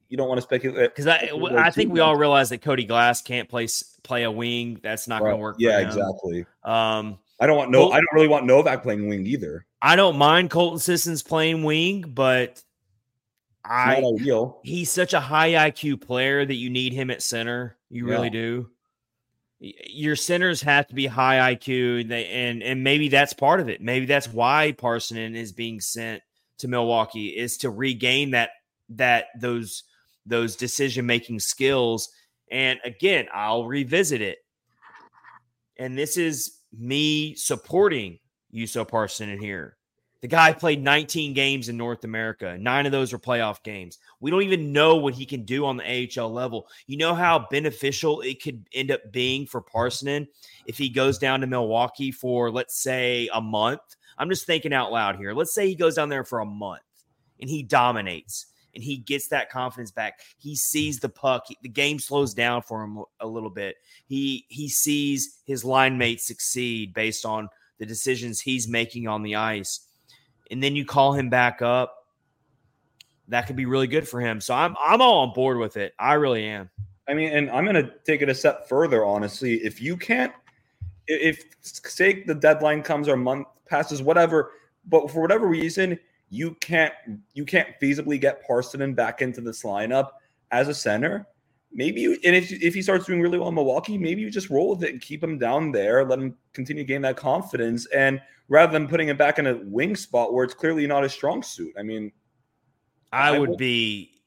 you don't want to speculate because I I think we all realize that Cody Glass can't play play a wing. That's not right. going to work. Yeah, for him. exactly. Um, I don't want no. Col- I don't really want Novak playing wing either. I don't mind Colton Sissons playing wing, but it's I not ideal. He's such a high I Q player that you need him at center. You yeah. really do. Your centers have to be high I Q, and, they, and and maybe that's part of it. Maybe that's why Parsonen is being sent to Milwaukee, is to regain that that those those decision making skills. And again, I'll revisit it. And this is me supporting Juuso Parsonen here. The guy played nineteen games in North America. Nine of those were playoff games. We don't even know what he can do on the A H L level. You know how beneficial it could end up being for Parsonen if he goes down to Milwaukee for, let's say, a month. I'm just thinking out loud here. Let's say he goes down there for a month and he dominates and he gets that confidence back. He sees the puck. The game slows down for him a little bit. He, he sees his line mates succeed based on the decisions he's making on the ice. And then you call him back up. That could be really good for him. So I'm I'm all on board with it. I really am. I mean, and I'm going to take it a step further, honestly. If you can't, if say the deadline comes or a month passes, whatever, but for whatever reason, you can't you can't feasibly get Parsonen back into this lineup as a center, maybe you, and if if he starts doing really well in Milwaukee, maybe you just roll with it and keep him down there, let him continue to gain that confidence, and rather than putting him back in a wing spot where it's clearly not a strong suit. I mean, I, I would be,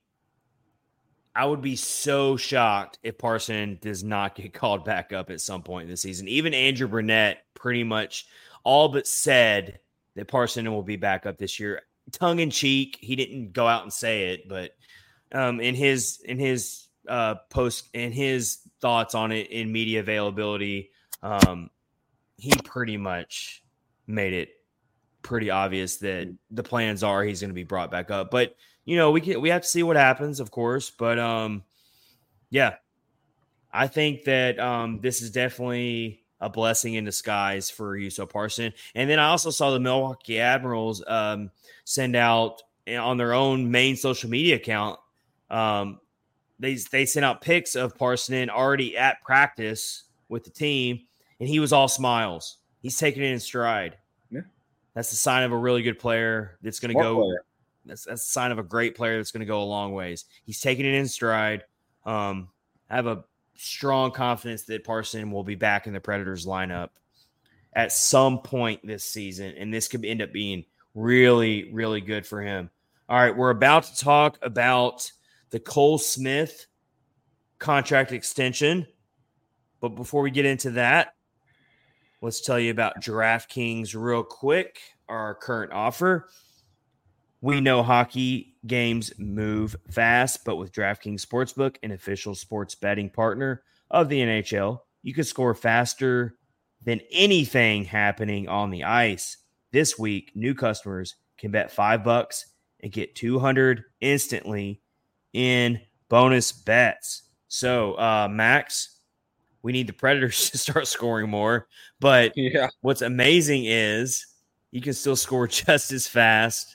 I would be so shocked if Parsonen does not get called back up at some point this season. Even Andrew Burnett pretty much all but said that Parsonen will be back up this year. Tongue in cheek, he didn't go out and say it, but um, in his in his uh, post in his thoughts on it in media availability, um, he pretty much made it pretty obvious that the plans are he's going to be brought back up. But you know, we can we have to see what happens, of course. But um, yeah, I think that um, this is definitely a blessing in disguise for Juuso Parsonen. And then I also saw the Milwaukee Admirals um, send out on their own main social media account. Um, they they sent out pics of Parsonen already at practice with the team, and he was all smiles. He's taking it in stride. Yeah. That's the sign of a really good player that's going to go. Player. That's, that's a sign of a great player that's going to go a long ways. He's taking it in stride. Um, I have a strong confidence that Parsonen will be back in the Predators lineup at some point this season, and this could end up being really, really good for him. All right, we're about to talk about the Cole Smith contract extension, but before we get into that, let's tell you about DraftKings real quick, our current offer. We know hockey games move fast, but with DraftKings Sportsbook, an official sports betting partner of the N H L, you can score faster than anything happening on the ice. This week, new customers can bet five bucks and get two hundred instantly in bonus bets. So, uh, Max, we need the Predators to start scoring more. But yeah. What's amazing is you can still score just as fast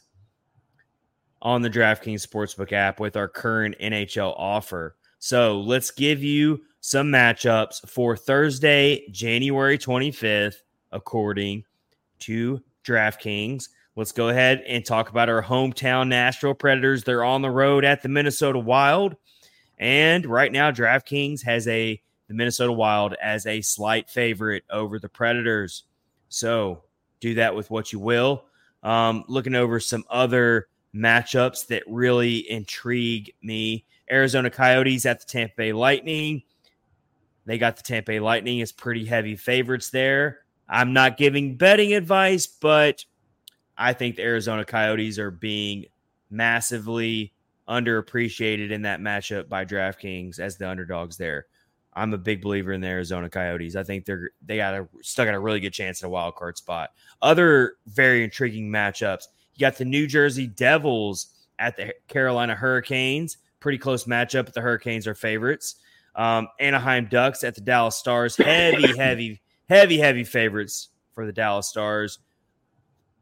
on the DraftKings Sportsbook app with our current N H L offer. So let's give you some matchups for Thursday, January twenty-fifth, according to DraftKings. Let's go ahead and talk about our hometown Nashville Predators. They're on the road at the Minnesota Wild. And right now, DraftKings has a the Minnesota Wild as a slight favorite over the Predators. So do that with what you will. Um, looking over some other matchups that really intrigue me. Arizona Coyotes at the Tampa Bay Lightning. They got the Tampa Bay Lightning as pretty heavy favorites there. I'm not giving betting advice, but I think the Arizona Coyotes are being massively underappreciated in that matchup by DraftKings as the underdogs there. I'm a big believer in the Arizona Coyotes. I think they're they got a still got a really good chance at a wild card spot. Other very intriguing matchups. You got the New Jersey Devils at the Carolina Hurricanes. Pretty close matchup, but the Hurricanes are favorites. Um, Anaheim Ducks at the Dallas Stars. Heavy, heavy, heavy, heavy favorites for the Dallas Stars.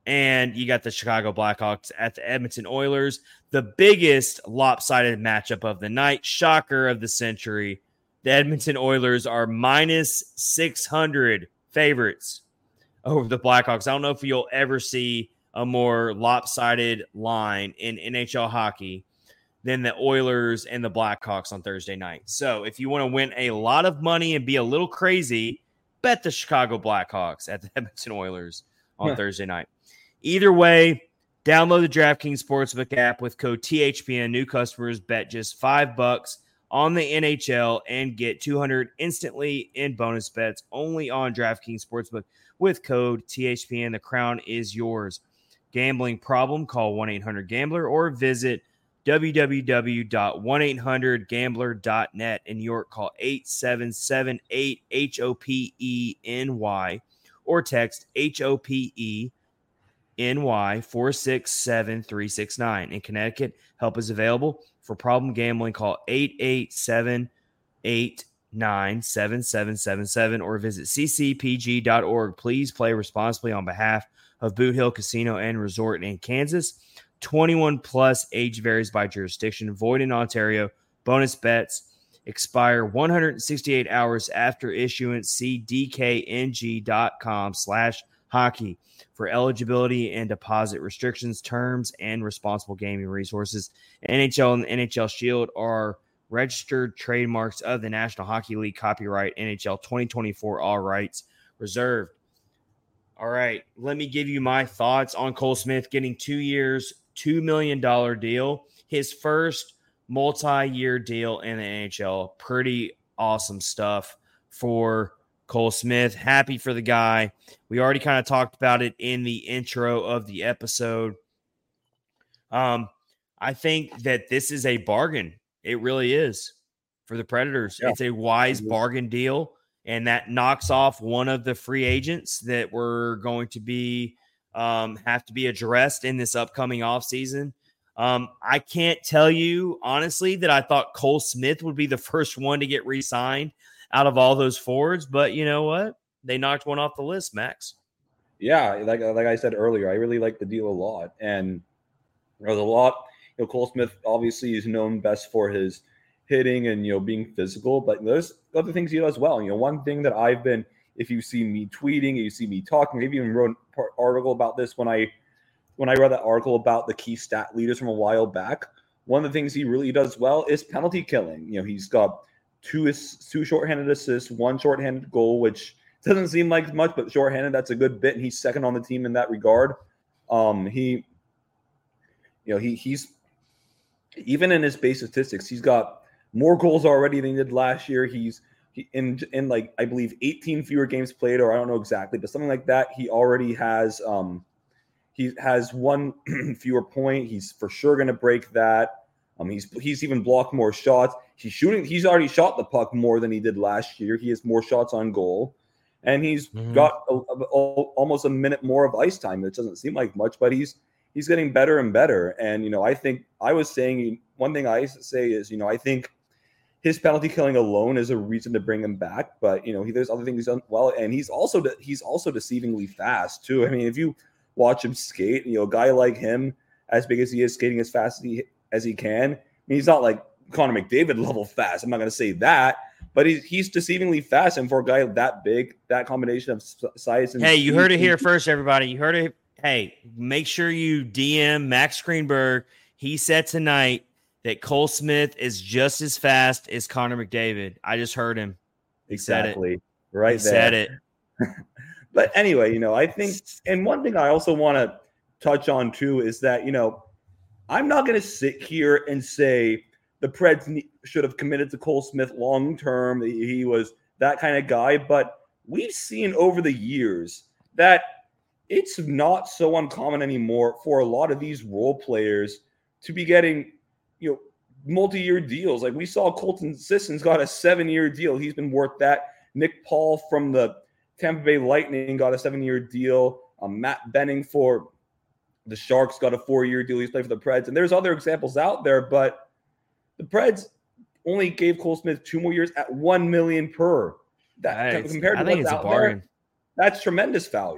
And you got the Chicago Blackhawks at the Edmonton Oilers. The biggest lopsided matchup of the night, shocker of the century. The Edmonton Oilers are minus six hundred favorites over the Blackhawks. I don't know if you'll ever see a more lopsided line in N H L hockey than the Oilers and the Blackhawks on Thursday night. So if you want to win a lot of money and be a little crazy, bet the Chicago Blackhawks at the Edmonton Oilers on yeah. Thursday night. Either way, download the DraftKings Sportsbook app with code T H P N. New customers bet just five bucks on the N H L and get two hundred instantly in bonus bets only on DraftKings Sportsbook with code T H P N. The crown is yours. Gambling problem? Call one eight hundred gambler or visit w w w dot one eight hundred gambler dot net. In New York, call eight seven seven eight H O P E N Y or text H O P E N Y four six seven three six nine. In Connecticut, help is available. For problem gambling, call eight eight seven eight nine seven seven seven seven or visit c c p g dot org. Please play responsibly on behalf of Boot Hill Casino and Resort in Kansas. twenty-one plus, age varies by jurisdiction. Void in Ontario. Bonus bets expire one hundred sixty-eight hours after issuance. See d k n g dot com slash hockey for eligibility and deposit restrictions, terms, and responsible gaming resources. N H L and N H L Shield are registered trademarks of the National Hockey League. Copyright N H L twenty twenty-four, all rights reserved. All right, let me give you my thoughts on Cole Smith getting two years, two million dollars deal. His first multi-year deal in the N H L. Pretty awesome stuff for Cole Smith. Happy for the guy. We already kind of talked about it in the intro of the episode. Um, I think that this is a bargain. It really is for the Predators. Yeah. It's a wise bargain deal, and that knocks off one of the free agents that were going to be um, have to be addressed in this upcoming offseason. Um, I can't tell you, honestly, that I thought Cole Smith would be the first one to get re-signed out of all those forwards, but you know what? They knocked one off the list, Max. Yeah, like like I said earlier, I really like the deal a lot. And there's a lot, you know, Cole Smith obviously is known best for his hitting and, you know, being physical, but there's other things he does well. You know, one thing that I've been, if you see me tweeting, you see me talking, maybe even wrote an article about this when I when I read that article about the key stat leaders from a while back. One of the things he really does well is penalty killing. You know, he's got two two shorthanded assists, one shorthanded goal, which doesn't seem like much, but shorthanded, that's a good bit, and he's second on the team in that regard. Um, he, you know, he he's even in his base statistics, he's got more goals already than he did last year. He's he, in in like I believe eighteen fewer games played, or I don't know exactly, but something like that. He already has um he has one fewer point. He's for sure going to break that. Um, he's he's even blocked more shots. He's shooting. He's already shot the puck more than he did last year. He has more shots on goal, and he's mm-hmm. got a, a, a, almost a minute more of ice time. It doesn't seem like much, but he's he's getting better and better. And you know, I think I was saying one thing I say is, you know, I think his penalty killing alone is a reason to bring him back. But you know, he, there's other things he's done well, and he's also de- he's also deceivingly fast too. I mean, if you watch him skate, you know, a guy like him, as big as he is, skating as fast as he as he can. I mean, he's not like Connor McDavid level fast. I'm not going to say that, but he's he's deceivingly fast. And for a guy that big, that combination of size and hey, you speed, heard it here first, everybody. You heard it. Hey, make sure you D M Max Greenberg. He said tonight that Cole Smith is just as fast as Connor McDavid. I just heard him. He exactly. Said it. Right he there. Said it. But anyway, you know, I think, and one thing I also want to touch on too is that, you know, I'm not going to sit here and say the Preds should have committed to Cole Smith long term. He was that kind of guy, but we've seen over the years that it's not so uncommon anymore for a lot of these role players to be getting, you know, multi-year deals. Like we saw Colton Sissons got a seven-year deal. He's been worth that. Nick Paul from the Tampa Bay Lightning got a seven-year deal. Um, Matt Benning for the Sharks got a four-year deal. He's played for the Preds. And there's other examples out there, but the Preds only gave Cole Smith two more years at one million dollars per. That Nice. compared to I think what's it's a out bargain. there, that's tremendous value.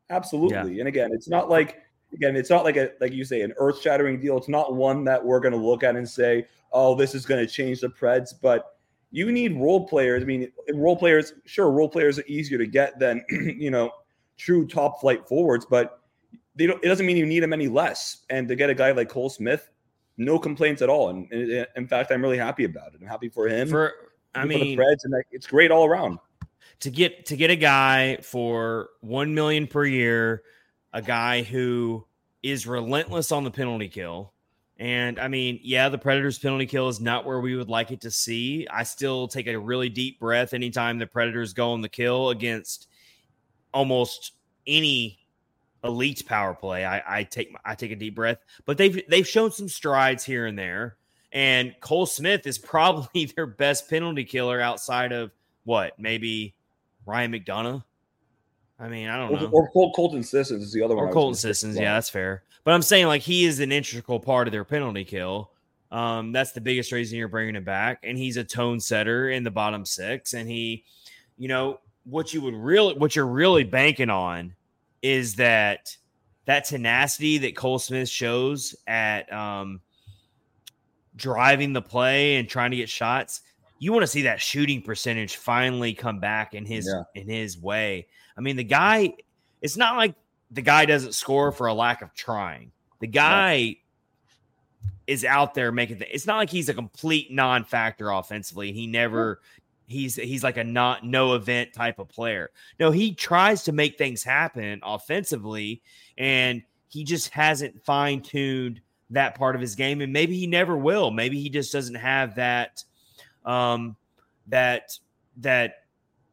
Absolutely. Yeah. And again, it's not like again, it's not like a like you say an earth-shattering deal. It's not one that we're going to look at and say, "Oh, this is going to change the Preds." But you need role players. I mean, role players, sure, role players are easier to get than you know true top flight forwards, but they don't. It doesn't mean you need them any less. And to get a guy like Cole Smith, no complaints at all. And, and in fact, I'm really happy about it. I'm happy for him. For I mean, for the Preds, and like, it's great all around. To get to get a guy for one million per year, a guy who is relentless on the penalty kill, and I mean, yeah, the Predators' penalty kill is not where we would like it to see. I still take a really deep breath anytime the Predators go on the kill against almost any elite power play. I, I take I take a deep breath, but they've they've shown some strides here and there. And Cole Smith is probably their best penalty killer outside of what maybe Ryan McDonough. I mean, I don't know. Or, or Colton Sissons is the other one. Or Colton Sissons, yeah, that's fair. But I'm saying like he is an integral part of their penalty kill. Um, that's the biggest reason you're bringing him back, and he's a tone setter in the bottom six. And he, you know, what you would really, what you're really banking on is that that tenacity that Cole Smith shows at um, driving the play and trying to get shots. You want to see that shooting percentage finally come back in his yeah. in his way. I mean, the guy, it's not like the guy doesn't score for a lack of trying. The guy yeah. is out there making the, it's not like he's a complete non-factor offensively. He never yeah. he's he's like a not no event type of player. No, he tries to make things happen offensively, and he just hasn't fine-tuned that part of his game, and maybe he never will. Maybe he just doesn't have that um that that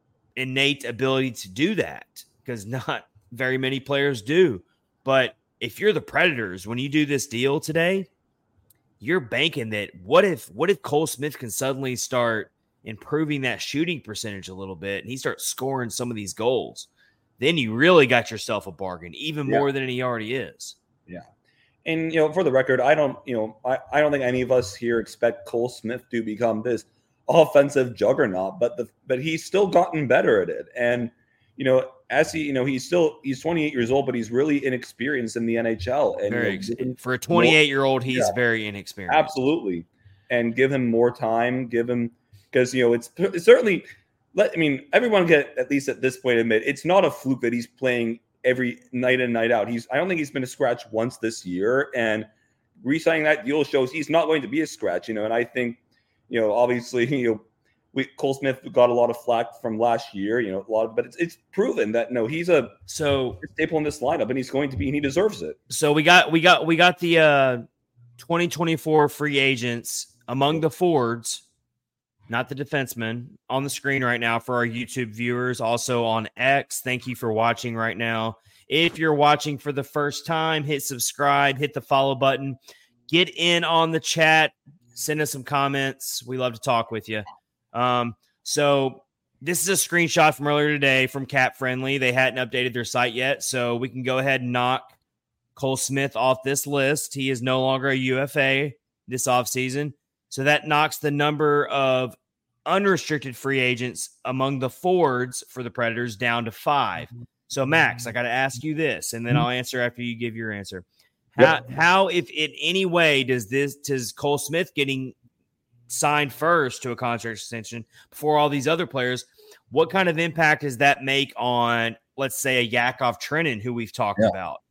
innate ability to do that, because not very many players do. But if you're the Predators, when you do this deal today, you're banking that what if what if Cole Smith can suddenly start improving that shooting percentage a little bit and he starts scoring some of these goals, then you really got yourself a bargain, even yeah. more than he already is. Yeah. And, you know, for the record, I don't, you know, I, I don't think any of us here expect Cole Smith to become this offensive juggernaut, but the but he's still gotten better at it. And, you know, as he, you know, he's still, he's twenty-eight years old, but he's really inexperienced in the N H L. And very, you know, for a twenty-eight-year-old, he's yeah, very inexperienced. Absolutely. And give him more time, give him, because, you know, it's, it's certainly, let I mean, everyone can, at least at this point, admit it's not a fluke that he's playing every night in, night out. He's, I don't think he's been a scratch once this year, and re-signing that deal shows he's not going to be a scratch, you know, and I think, you know, obviously, you know, we, Cole Smith got a lot of flack from last year, you know, a lot of, but it's, it's proven that no, he's a so staple in this lineup, and he's going to be, and he deserves it. So we got, we got, we got the uh, twenty twenty-four free agents among the forwards, not the defensemen, on the screen right now for our YouTube viewers, also on X. Thank you for watching right now. If you're watching for the first time, hit subscribe, hit the follow button, get in on the chat, send us some comments. We love to talk with you. Um, so this is a screenshot from earlier today from Cap Friendly. They hadn't updated their site yet, so we can go ahead and knock Cole Smith off this list. He is no longer a U F A this offseason. So that knocks the number of unrestricted free agents among the forwards for the Predators down to five. So, Max, I got to ask you this, and then I'll answer after you give your answer. How, yep. how, if in any way, does this does Cole Smith getting signed first to a contract extension before all these other players, what kind of impact does that make on, let's say, a Yakov Trenin, who we've talked yeah. about,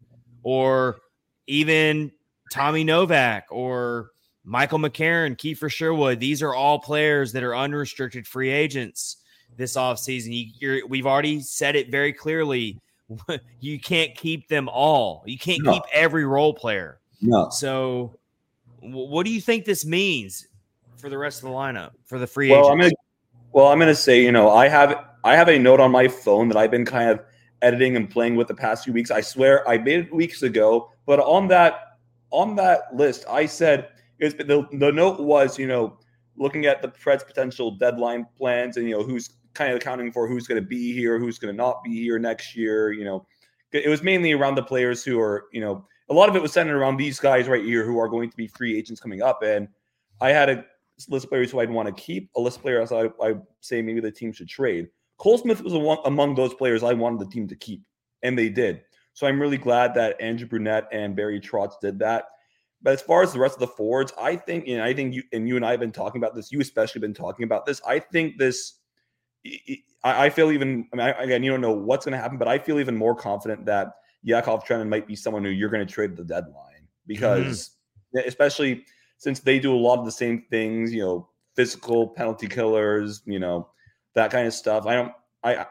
or even Tommy Novak, or Michael McCarron, Kiefer Sherwood? These are all players that are unrestricted free agents this offseason. You, you're, we've already said it very clearly. You can't keep them all. You can't no. keep every role player. No. So w- what do you think this means for the rest of the lineup, for the free well, agents? I'm gonna, well, I'm going to say, you know, I have I have a note on my phone that I've been kind of editing and playing with the past few weeks. I swear I made it weeks ago, but on that on that list, I said it was, the, the note was, you know, looking at the Preds' potential deadline plans and, you know, who's kind of accounting for who's going to be here, who's going to not be here next year. You know, it was mainly around the players who are, you know, a lot of it was centered around these guys right here who are going to be free agents coming up. And I had a list of players who I'd want to keep, a list of players I I say maybe the team should trade. Cole Smith was a one, among those players I wanted the team to keep, and they did. So I'm really glad that Andrew Brunette and Barry Trotz did that. But as far as the rest of the forwards, I think, you know, I think you and you and I have been talking about this. You especially been talking about this. I think this. I, I feel even. I mean, I, again, you don't know what's going to happen, but I feel even more confident that Yakov Trenin might be someone who you're going to trade at the deadline because, mm-hmm. especially since they do a lot of the same things. You know, physical penalty killers. You know, that kind of stuff. I don't. I,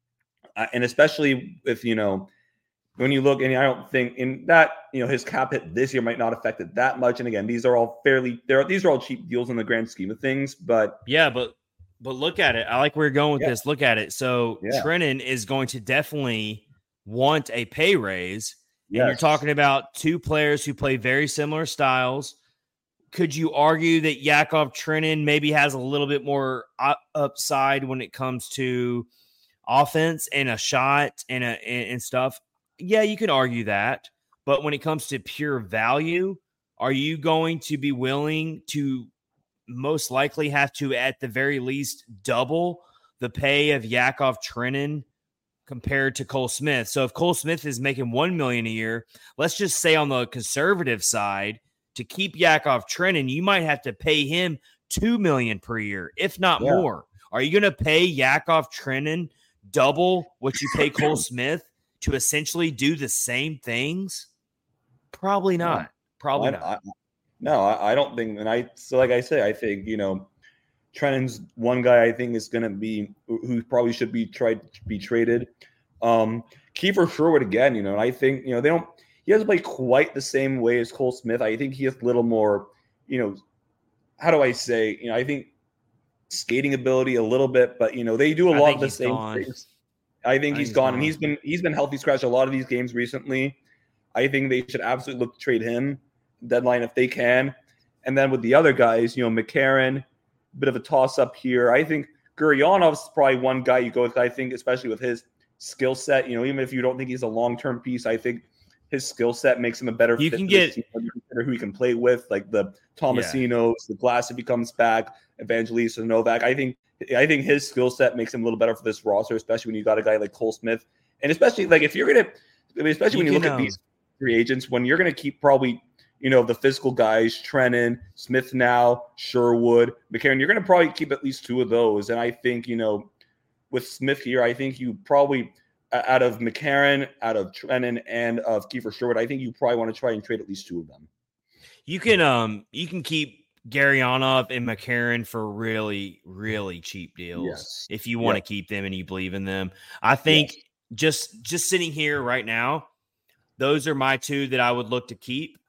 I and especially if you know. When you look, and I don't think in that, you know, his cap hit this year might not affect it that much. And again, these are all fairly, they're these are all cheap deals in the grand scheme of things. But yeah, but but look at it. I like where you're going with yeah. this. Look at it. So yeah. Trenin is going to definitely want a pay raise. Yes. And you're talking about two players who play very similar styles. Could you argue that Yakov Trenin maybe has a little bit more upside when it comes to offense and a shot and a and, and stuff? Yeah, you can argue that. But when it comes to pure value, are you going to be willing to most likely have to, at the very least, double the pay of Yakov Trenin compared to Cole Smith? So if Cole Smith is making one million dollars a year, let's just say on the conservative side, to keep Yakov Trenin, you might have to pay him two million dollars per year, if not yeah. more. Are you going to pay Yakov Trenin double what you pay Cole Smith to essentially do the same things? Probably not. No, Probably well, not. I, I, no, I, I don't think. And I, so like I say, I think, you know, Trenin's one guy I think is going to be, who probably should be tried to be traded. Um, Kiefer Sherwood again, you know, and I think, you know, they don't, he doesn't play quite the same way as Cole Smith. I think he has a little more, you know, how do I say, you know, I think skating ability a little bit, but, you know, they do a I lot of the same gone. things. I think I he's think gone, he's and he's been he's been healthy scratch a lot of these games recently. I think they should absolutely look to trade him deadline if they can. And then with the other guys, you know, McCarron, bit of a toss up here. I think Guryanov's probably one guy you go with. I think especially with his skill set, you know, even if you don't think he's a long term piece, I think his skill set makes him a better you fit can for get this team, who he can play with, like the Tomasinos, yeah. the Glass if he comes back, Evangelista, Novak. I think. I think his skill set makes him a little better for this roster, especially when you got a guy like Cole Smith. And especially like if you're going to, I mean, especially you when you look know. at these free agents, when you're going to keep probably, you know, the physical guys, Trenin, Smith now, Sherwood, McCarron, you're going to probably keep at least two of those. And I think, you know, with Smith here, I think you probably, out of McCarron, out of Trenin, and of Kiefer Sherwood, I think you probably want to try and trade at least two of them. You can, um, you can keep Guryanov and McCarron for really, really cheap deals yes. if you want yep. to keep them and you believe in them. I think yes. just just sitting here right now, those are my two that I would look to keep.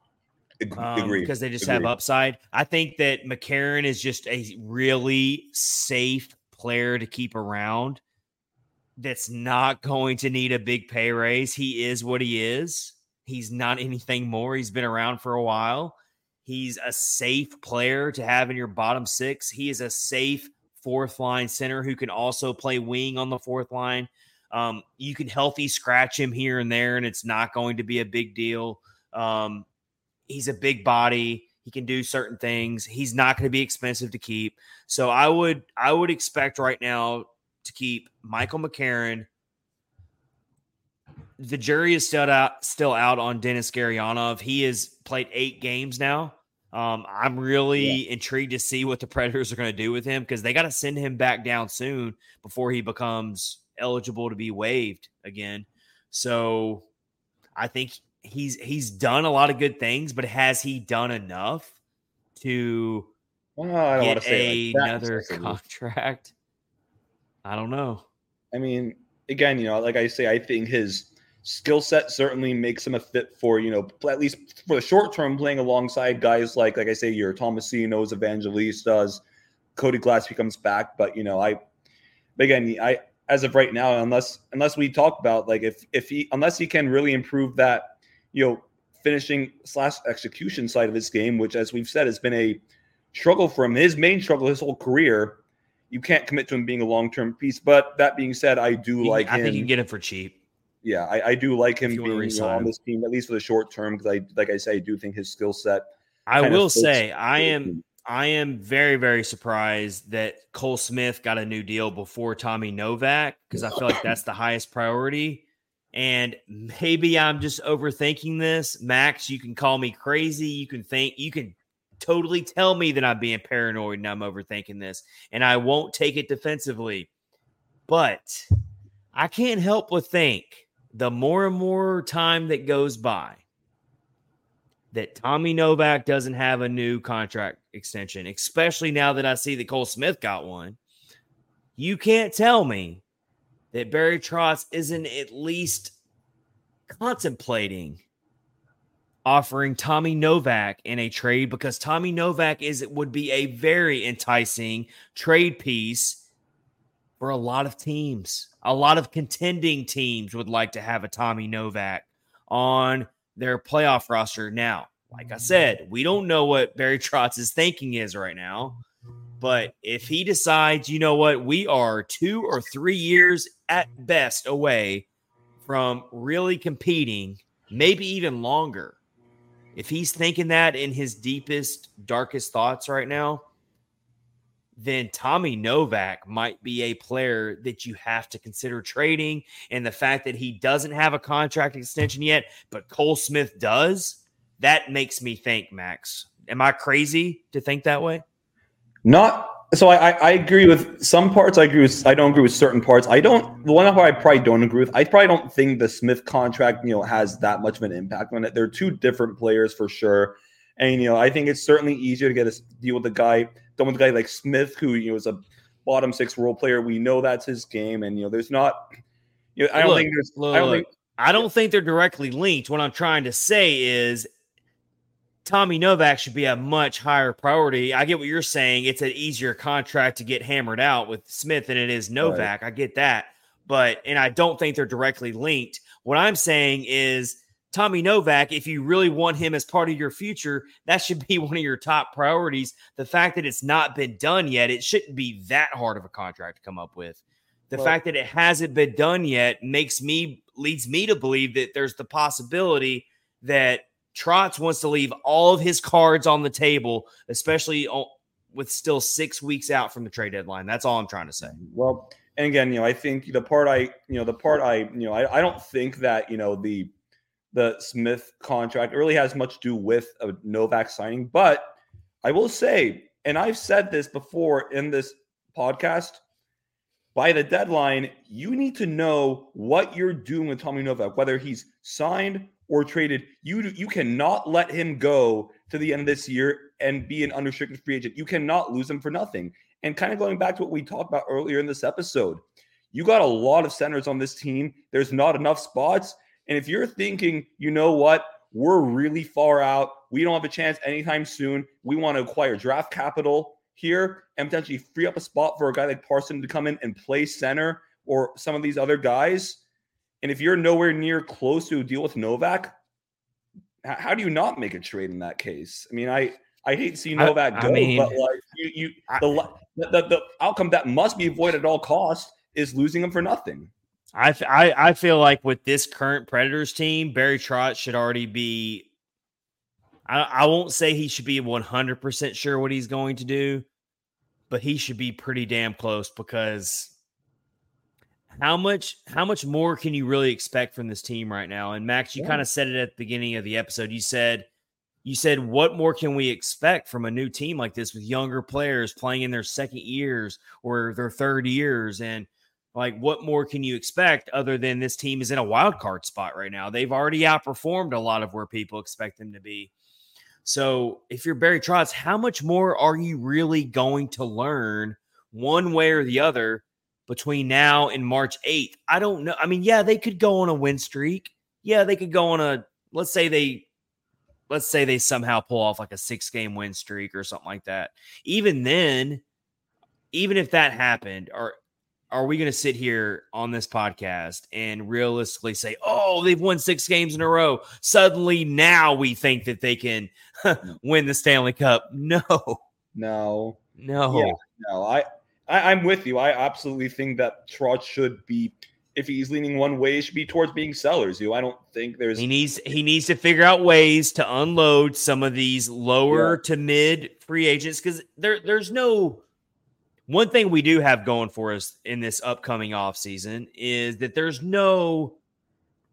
Um, Agreed. Because they just Agreed. have upside. I think that McCarron is just a really safe player to keep around that's not going to need a big pay raise. He is what he is. He's not anything more. He's been around for a while. He's a safe player to have in your bottom six. He is a safe fourth line center who can also play wing on the fourth line. Um, you can healthy scratch him here and there, and it's not going to be a big deal. Um, he's a big body. He can do certain things. He's not going to be expensive to keep. So I would, I would expect right now to keep Michael McCarron. The jury is still out, still out on Denis Guryanov. He has played eight games now. Um, I'm really yeah. intrigued to see what the Predators are going to do with him because they got to send him back down soon before he becomes eligible to be waived again. So I think he's he's done a lot of good things, but has he done enough to well, I don't get want to say like another contract? I don't know. I mean, again, you know, like I say, I think his skill set certainly makes him a fit for, you know, at least for the short term, playing alongside guys like, like I say, your Tomasinos, Evangelistas, Cody Glass becomes back. But, you know, I, again, I, as of right now, unless, unless we talk about like, if, if he, unless he can really improve that, you know, finishing slash execution side of his game, which as we've said, has been a struggle for him, his main struggle, his whole career, you can't commit to him being a long-term piece. But that being said, I do you, like I him. think you can get him for cheap. Yeah, I, I do like him being you know, on him. this team, at least for the short term, because I, like I say, I do think his skill set. I will say, I am, I am very, very surprised that Cole Smith got a new deal before Tommy Novak, because I feel like that's the highest priority. And maybe I'm just overthinking this. Max, you can call me crazy. You can think, you can totally tell me that I'm being paranoid and I'm overthinking this. And I won't take it defensively. But I can't help but think the more and more time that goes by that Tommy Novak doesn't have a new contract extension, especially now that I see that Cole Smith got one. You can't tell me that Barry Trotz isn't at least contemplating offering Tommy Novak in a trade, because Tommy Novak is would be a very enticing trade piece for a lot of teams. A lot of contending teams would like to have a Tommy Novak on their playoff roster. Now, like I said, we don't know what Barry Trotz's thinking is right now. But if he decides, you know what, we are two or three years at best away from really competing, maybe even longer. If he's thinking that in his deepest, darkest thoughts right now, then Tommy Novak might be a player that you have to consider trading. And the fact that he doesn't have a contract extension yet, but Cole Smith does, that makes me think, Max. Am I crazy to think that way? Not so. I, I agree with some parts. I agree with. I don't agree with certain parts. I don't. The one part I probably don't agree with. I probably don't think the Smith contract, you know, has that much of an impact on it. They're two different players for sure, and you know, I think it's certainly easier to get a deal with a guy, done with a guy like Smith, who you know is a bottom six role player. We know that's his game, and you know, there's not. You know, I don't look, think there's. Look, I don't think. I don't think they're directly linked. What I'm trying to say is, Tommy Novak should be a much higher priority. I get what you're saying. It's an easier contract to get hammered out with Smith than it is Novak. Right. I get that. But, and I don't think they're directly linked. What I'm saying is Tommy Novak, if you really want him as part of your future, that should be one of your top priorities. The fact that it's not been done yet, it shouldn't be that hard of a contract to come up with. The well, fact that it hasn't been done yet makes me, leads me to believe that there's the possibility that Trotz wants to leave all of his cards on the table, especially with still six weeks out from the trade deadline. That's all I'm trying to say. Well, and again, you know, I think the part I, you know, the part I, you know, I, I don't think that, you know, the, the Smith contract really has much to do with a Novak signing, but I will say, and I've said this before in this podcast, by the deadline, you need to know what you're doing with Tommy Novak, whether he's signed or traded. You you cannot let him go to the end of this year and be an unrestricted free agent. You cannot lose him for nothing. And kind of going back to what we talked about earlier in this episode, you got a lot of centers on this team. There's not enough spots. And if you're thinking, you know what, we're really far out, we don't have a chance anytime soon, we want to acquire draft capital here and potentially free up a spot for a guy like Parson to come in and play center or some of these other guys. And if you're nowhere near close to a deal with Novak, how do you not make a trade in that case? I mean, I, I hate to see Novak I, go, I mean, but like you, you I, the, the the outcome that must be avoided at all costs is losing him for nothing. I, I I feel like with this current Predators team, Barry Trotz should already be. I, I won't say he should be one hundred percent sure what he's going to do, but he should be pretty damn close, because How much how much more can you really expect from this team right now? And Max, you yeah. kind of said it at the beginning of the episode. You said, you said, what more can we expect from a new team like this with younger players playing in their second years or their third years? And like, what more can you expect other than this team is in a wild card spot right now? They've already outperformed a lot of where people expect them to be. So if you're Barry Trotz, how much more are you really going to learn one way or the other between now and March eighth? I don't know. I mean, yeah, they could go on a win streak. Yeah, they could go on a, let's say they, let's say they somehow pull off like a six game win streak or something like that. Even then, even if that happened, are, are we going to sit here on this podcast and realistically say, oh, they've won six games in a row, suddenly now we think that they can win the Stanley Cup? No, no, no, yeah, no. I, I, I'm with you. I absolutely think that Trotz should be, if he's leaning one way, it should be towards being sellers. You, know, I don't think there's. He needs he needs to figure out ways to unload some of these lower yeah. to mid free agents, because there there's no. One thing we do have going for us in this upcoming offseason is that there's no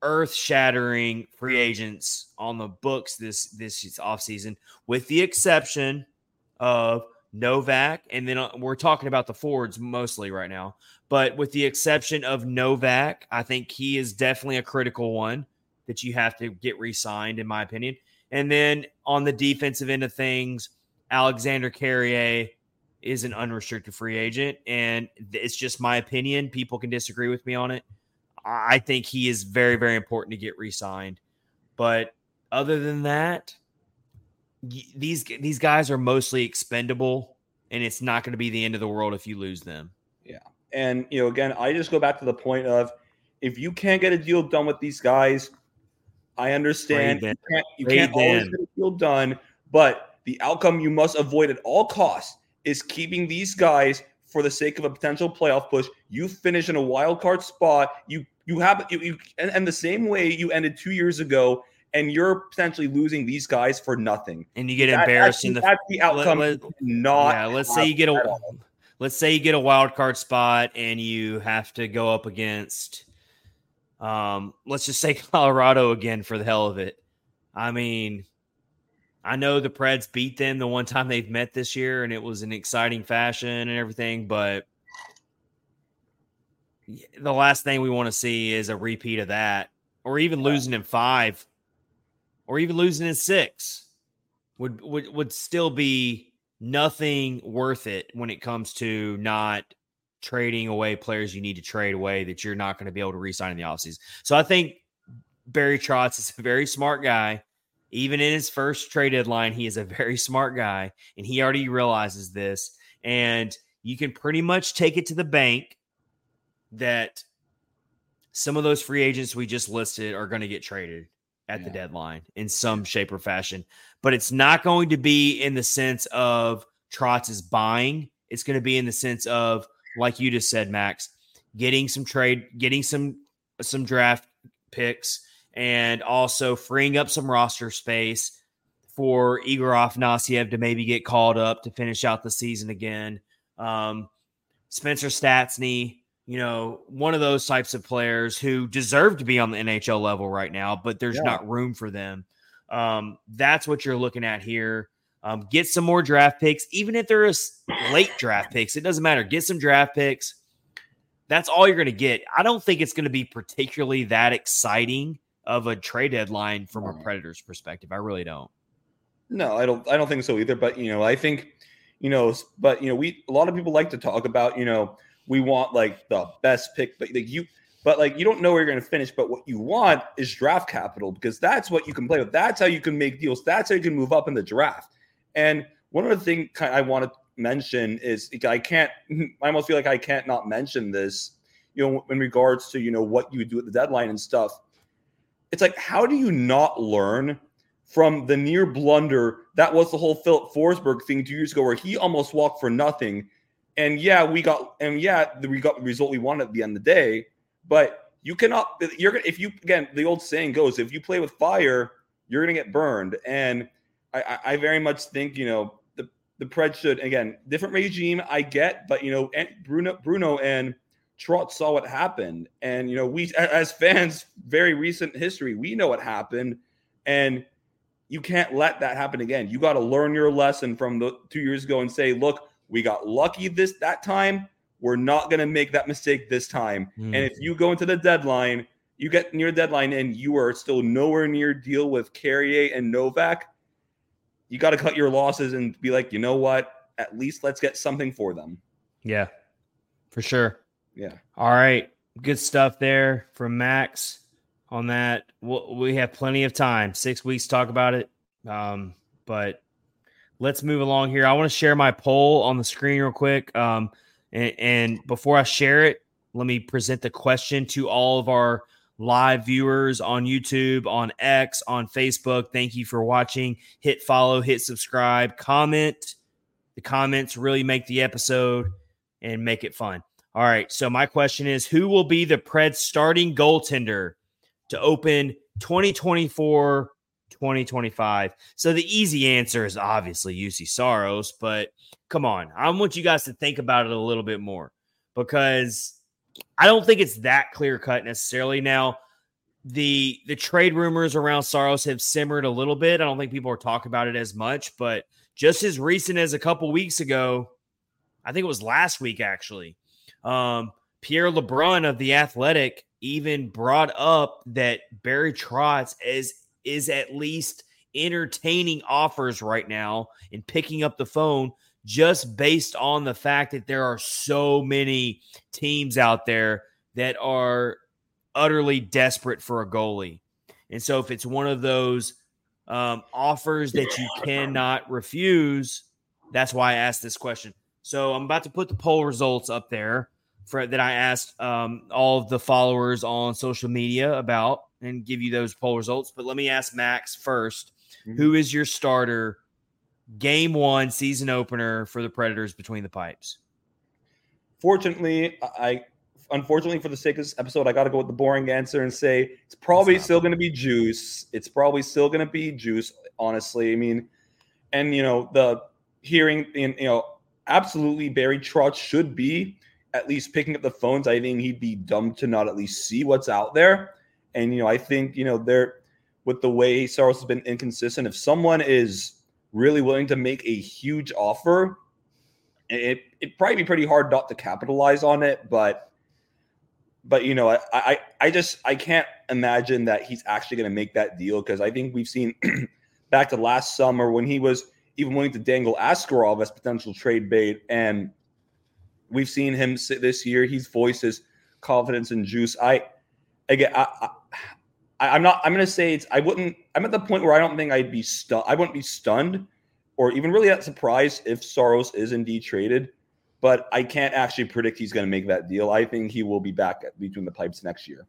earth-shattering free agents on the books this this offseason, with the exception of Novak, and then we're talking about the forwards mostly right now, but with the exception of Novak, I think he is definitely a critical one that you have to get re-signed, in my opinion. And then on the defensive end of things, Alexander Carrier is an unrestricted free agent, and it's just my opinion. People can disagree with me on it. I think he is very, very important to get re-signed. But other than that, these these guys are mostly expendable, and it's not going to be the end of the world if you lose them. Yeah. And, you know, again, I just go back to the point of, if you can't get a deal done with these guys, I understand you can't, you can't always get a deal done, but the outcome you must avoid at all costs is keeping these guys for the sake of a potential playoff push. You finish in a wild card spot. You you have you, you and, and the same way you ended two years ago, and you're potentially losing these guys for nothing. And you get that, embarrassed that's, in the that's the outcome. Let, let, not yeah, let's say you get a let's say you get a wild card spot and you have to go up against um let's just say Colorado again for the hell of it. I mean, I know the Preds beat them the one time they've met this year, and it was an exciting fashion and everything, but the last thing we want to see is a repeat of that, or even losing in five, or even losing in six would, would, would still be nothing worth it when it comes to not trading away players you need to trade away that you're not going to be able to re-sign in the offseason. So I think Barry Trotz is a very smart guy. Even in his first trade deadline, he is a very smart guy, and he already realizes this. And you can pretty much take it to the bank that some of those free agents we just listed are going to get traded at yeah. the deadline in some shape or fashion. But it's not going to be in the sense of Trotz is buying. It's going to be in the sense of, like you just said, Max, getting some trade, getting some some draft picks, and also freeing up some roster space for Igor Afanasyev to maybe get called up to finish out the season again. Um, Spencer Stastny, you know, one of those types of players who deserve to be on the N H L level right now, but there's yeah. not room for them. Um, that's what you're looking at here. Um, get some more draft picks, even if there is late draft picks. It doesn't matter. Get some draft picks. That's all you're going to get. I don't think it's going to be particularly that exciting of a trade deadline from a Predators perspective. I really don't. No, I don't. I don't think so either. But you know, I think, you know, but you know, we a lot of people like to talk about, you know, we want like the best pick, but like you, but like you don't know where you're going to finish. But what you want is draft capital, because that's what you can play with. That's how you can make deals. That's how you can move up in the draft. And one of the things I want to mention is I can't. I almost feel like I can't not mention this. You know, in regards to, you know, what you would do at the deadline and stuff. It's like, how do you not learn from the near blunder that was the whole Philip Forsberg thing two years ago, where he almost walked for nothing? And yeah, we got, and yeah, we got the result we wanted at the end of the day. But you cannot, you're gonna, if you, again, the old saying goes, if you play with fire, you're gonna get burned. And I, I very much think, you know, the the Preds should, again, different regime, I get, but you know, and Bruno, Bruno and Trotz saw what happened. And, you know, we, as fans, very recent history, we know what happened. And you can't let that happen again. You got to learn your lesson from the two years ago and say, look, we got lucky this that time. We're not going to make that mistake this time. Mm. And if you go into the deadline, you get near deadline and you are still nowhere near deal with Carrier and Novak, you got to cut your losses and be like, you know what? At least let's get something for them. Yeah, for sure. Yeah. All right. Good stuff there from Max on that. We'll, we have plenty of time, six weeks to talk about it. Um, but let's move along here. I want to share my poll on the screen real quick. Um, and, and before I share it, let me present the question to all of our live viewers on YouTube, on X, on Facebook. Thank you for watching. Hit follow, hit subscribe, comment. The comments really make the episode and make it fun. All right, so my question is, who will be the Preds starting goaltender to open twenty twenty-four twenty twenty-five? So the easy answer is obviously U C Saros, but come on. I want you guys to think about it a little bit more, because I don't think it's that clear-cut necessarily. Now, the the trade rumors around Saros have simmered a little bit. I don't think people are talking about it as much, but just as recent as a couple weeks ago, I think it was last week actually, um, Pierre LeBrun of The Athletic even brought up that Barry Trotz is, is at least entertaining offers right now and picking up the phone just based on the fact that there are so many teams out there that are utterly desperate for a goalie. And so if it's one of those um, offers that you cannot refuse, that's why I asked this question. So I'm about to put the poll results up there for that I asked um, all of the followers on social media about and give you those poll results. But let me ask Max first. Mm-hmm. Who is your starter game one season opener for the Predators between the pipes? Fortunately, I unfortunately for the sake of this episode, I got to go with the boring answer and say it's probably still going to be Juice. It's probably still going to be Juice, honestly. I mean, and, you know, the hearing, in, you know, absolutely Barry Trotz should be at least picking up the phones. I think he'd be dumb to not at least see what's out there. And, you know, I think, you know, they're with the way Saros has been inconsistent, if someone is really willing to make a huge offer, it, it'd probably be pretty hard not to capitalize on it. But, but you know, I, I, I just, I can't imagine that he's actually going to make that deal, because I think we've seen back to last summer when he was even willing to dangle Askarov as potential trade bait. And we've seen him sit this year. He's voiced his confidence in Juice. I, again, I, I, I'm not, I'm going to say it's, I wouldn't, I'm at the point where I don't think I'd be stunned. I wouldn't be stunned or even really that surprised if Saros is indeed traded, but I can't actually predict he's going to make that deal. I think he will be back at, between the pipes next year.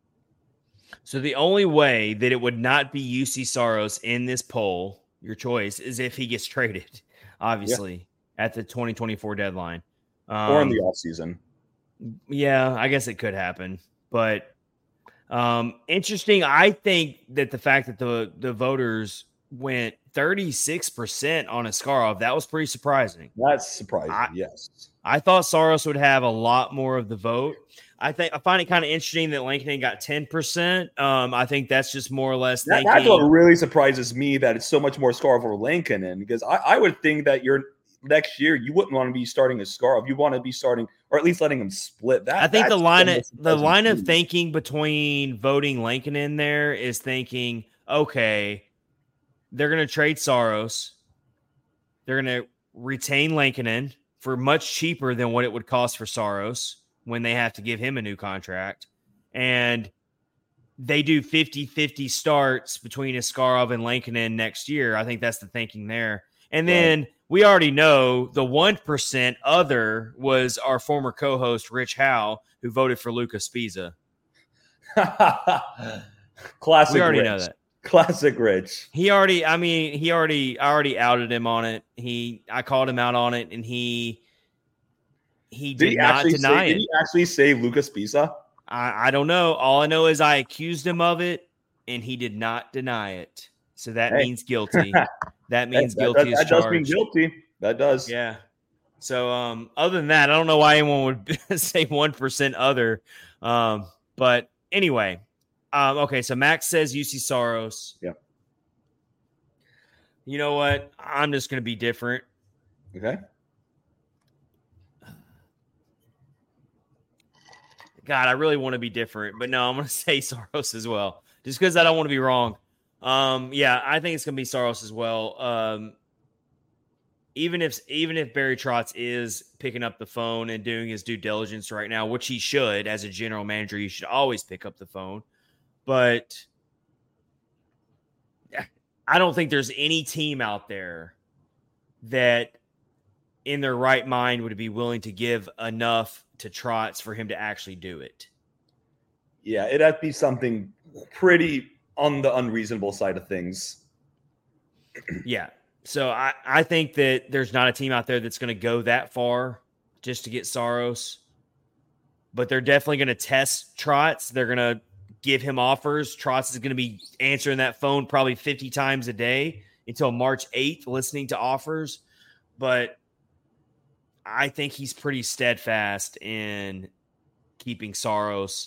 So the only way that it would not be U C Saros in this poll, your choice, is if he gets traded, obviously, yeah. at the twenty twenty-four deadline. Um, or in the offseason. Yeah, I guess it could happen. But um, interesting, I think that the fact that the, the voters went thirty-six percent on Askarov, that was pretty surprising. That's surprising, I, yes. I thought Saros would have a lot more of the vote. I think I find it kind of interesting that Lankinen got ten percent. Um, I think that's just more or less that, thinking. That's what really surprises me, that it's so much more Askarov over Lankinen, because I, I would think that you're next year you wouldn't want to be starting Askarov. You want to be starting, or at least letting him split. That I think the line of the line of too. thinking between voting Lankinen there is thinking, okay, they're going to trade Saros. They're going to retain Lankinen for much cheaper than what it would cost for Saros when they have to give him a new contract. And they do fifty-fifty starts between Askarov and Lankinen next year. I think that's the thinking there. And then right. we already know the one percent other was our former co-host, Rich Howe, who voted for Luca Spiza. Classic We already Rich. know that. Classic Rich. He already, I mean, he already, I already outed him on it. He, I called him out on it, and he, he did, did he not deny say, it. Did he actually say Luca Spiza? I, I don't know. All I know is I accused him of it, and he did not deny it. So that hey. means guilty. That means that, guilty that, as that charged. That does mean guilty. That does. Yeah. So um, other than that, I don't know why anyone would say one percent other. Um, but anyway, um, okay, so Max says U C Saros. Yeah. You know what? I'm just going to be different. Okay. God, I really want to be different, but no, I'm going to say Saros as well, just because I don't want to be wrong. Um, yeah, I think it's going to be Saros as well. Um, even if even if Barry Trotz is picking up the phone and doing his due diligence right now, which he should as a general manager, you should always pick up the phone. But I don't think there's any team out there that in their right mind would be willing to give enough to Trotz for him to actually do it. Yeah, it'd have to be something pretty on the unreasonable side of things. Yeah. So I, I think that there's not a team out there that's going to go that far just to get Saros. But they're definitely going to test Trotz. They're going to give him offers. Trotz is going to be answering that phone probably fifty times a day until March eighth, listening to offers. But I think he's pretty steadfast in keeping Saros.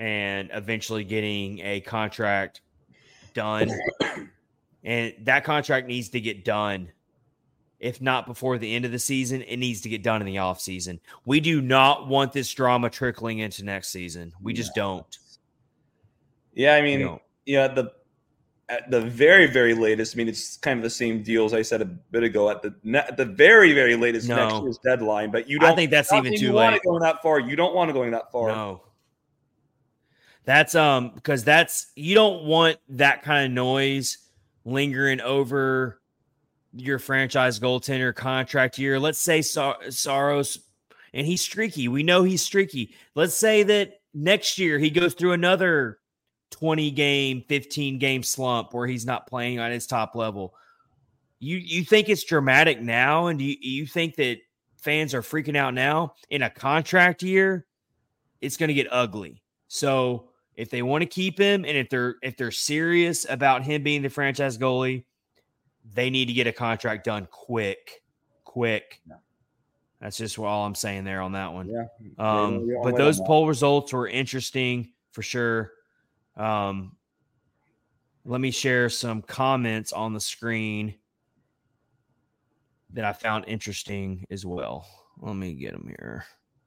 and eventually getting a contract done. And that contract needs to get done. If not before the end of the season, it needs to get done in the offseason. We do not want this drama trickling into next season. We just don't. Yeah, I mean, yeah, the at the very, very latest, I mean, it's kind of the same deal as I said a bit ago. At the at the very, very latest no. next year's deadline, but you don't. I think that's even too you late. Want to go that far? You don't want to go that far. No. That's um because that's you don't want that kind of noise lingering over your franchise goaltender contract year. Let's say Sor- Saros, and he's streaky. We know he's streaky. Let's say that next year he goes through another twenty game, fifteen game slump where he's not playing on his top level. You you think it's dramatic now, and you you think that fans are freaking out now? In a contract year, it's going to get ugly. So if they want to keep him, and if they're if they're serious about him being the franchise goalie, they need to get a contract done quick, quick. Yeah. That's just all I'm saying there on that one. Yeah. Um, yeah, but those poll results were interesting for sure. Um, let me share some comments on the screen that I found interesting as well. Let me get them here.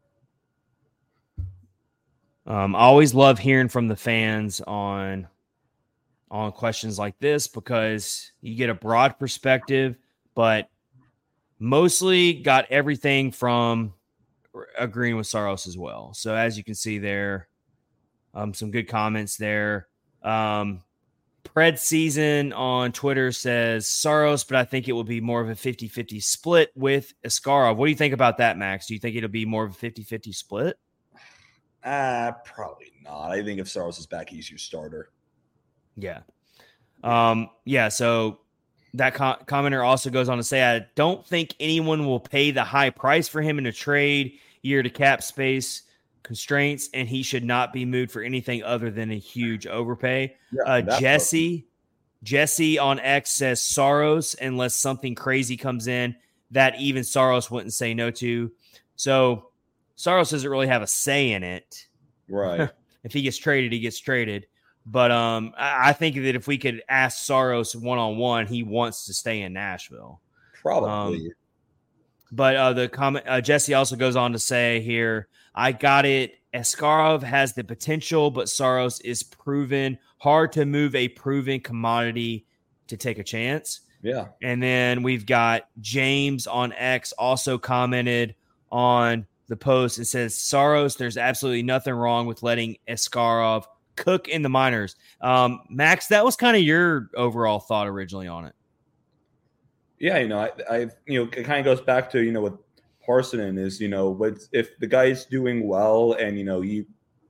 Um, I always love hearing from the fans on on questions like this because you get a broad perspective, but mostly got everything from agreeing with Saros as well. So as you can see there, um, some good comments there. Um, Pred Season on Twitter says Saros, but I think it will be more of a fifty-fifty split with Askarov. What do you think about that, Max? Do you think it'll be more of a fifty-fifty split? Uh, probably not. I think if Saros is back, he's your starter. Yeah. Um, yeah, so that co- commenter also goes on to say, I don't think anyone will pay the high price for him in a trade year to cap space constraints, and he should not be moved for anything other than a huge overpay. Yeah, uh, Jesse, Jesse on X says Saros, unless something crazy comes in that even Saros wouldn't say no to. So Saros doesn't really have a say in it. Right. If he gets traded, he gets traded. But um, I, I think that if we could ask Saros one-on-one, he wants to stay in Nashville. Probably. Um, but uh, the comment uh, Jesse also goes on to say here, I got it. Askarov has the potential, but Saros is proven. Hard to move a proven commodity to take a chance. Yeah. And then we've got James on X also commented on the post. It says, Saros, there's absolutely nothing wrong with letting Askarov cook in the minors. Um, Max, that was kind of your overall thought originally on it. Yeah, you know, I, I you know, it kind of goes back to, you know, what Parsonen is, you know, but if the guy's doing well and, you know, you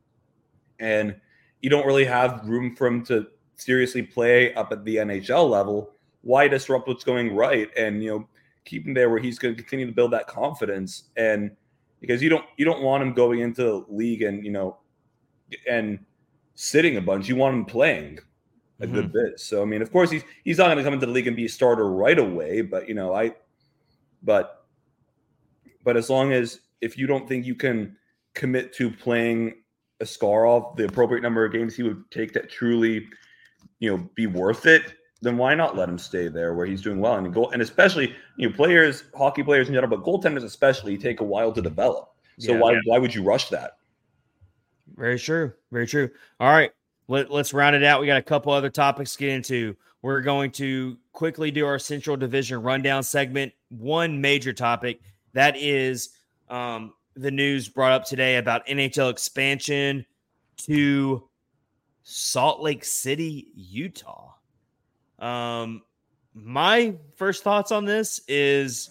and you don't really have room for him to seriously play up at the N H L level, why disrupt what's going right and, you know, keep him there where he's going to continue to build that confidence. And because you don't you don't want him going into the league and, you know, and sitting a bunch. You want him playing a mm-hmm. good bit. So, I mean, of course, he's he's not going to come into the league and be a starter right away. But, you know, I but but as long as if you don't think you can commit to playing Askarov the appropriate number of games he would take that truly, you know, be worth it, then why not let him stay there where he's doing well? And go and especially, you know, players, hockey players in general, but goaltenders especially take a while to develop. So yeah, why yeah. why would you rush that? Very true. Very true. All right. Let, let's round it out. We got a couple other topics to get into. We're going to quickly do our Central Division rundown segment. One major topic, that is um, the news brought up today about N H L expansion to Salt Lake City, Utah. Um, my first thoughts on this is,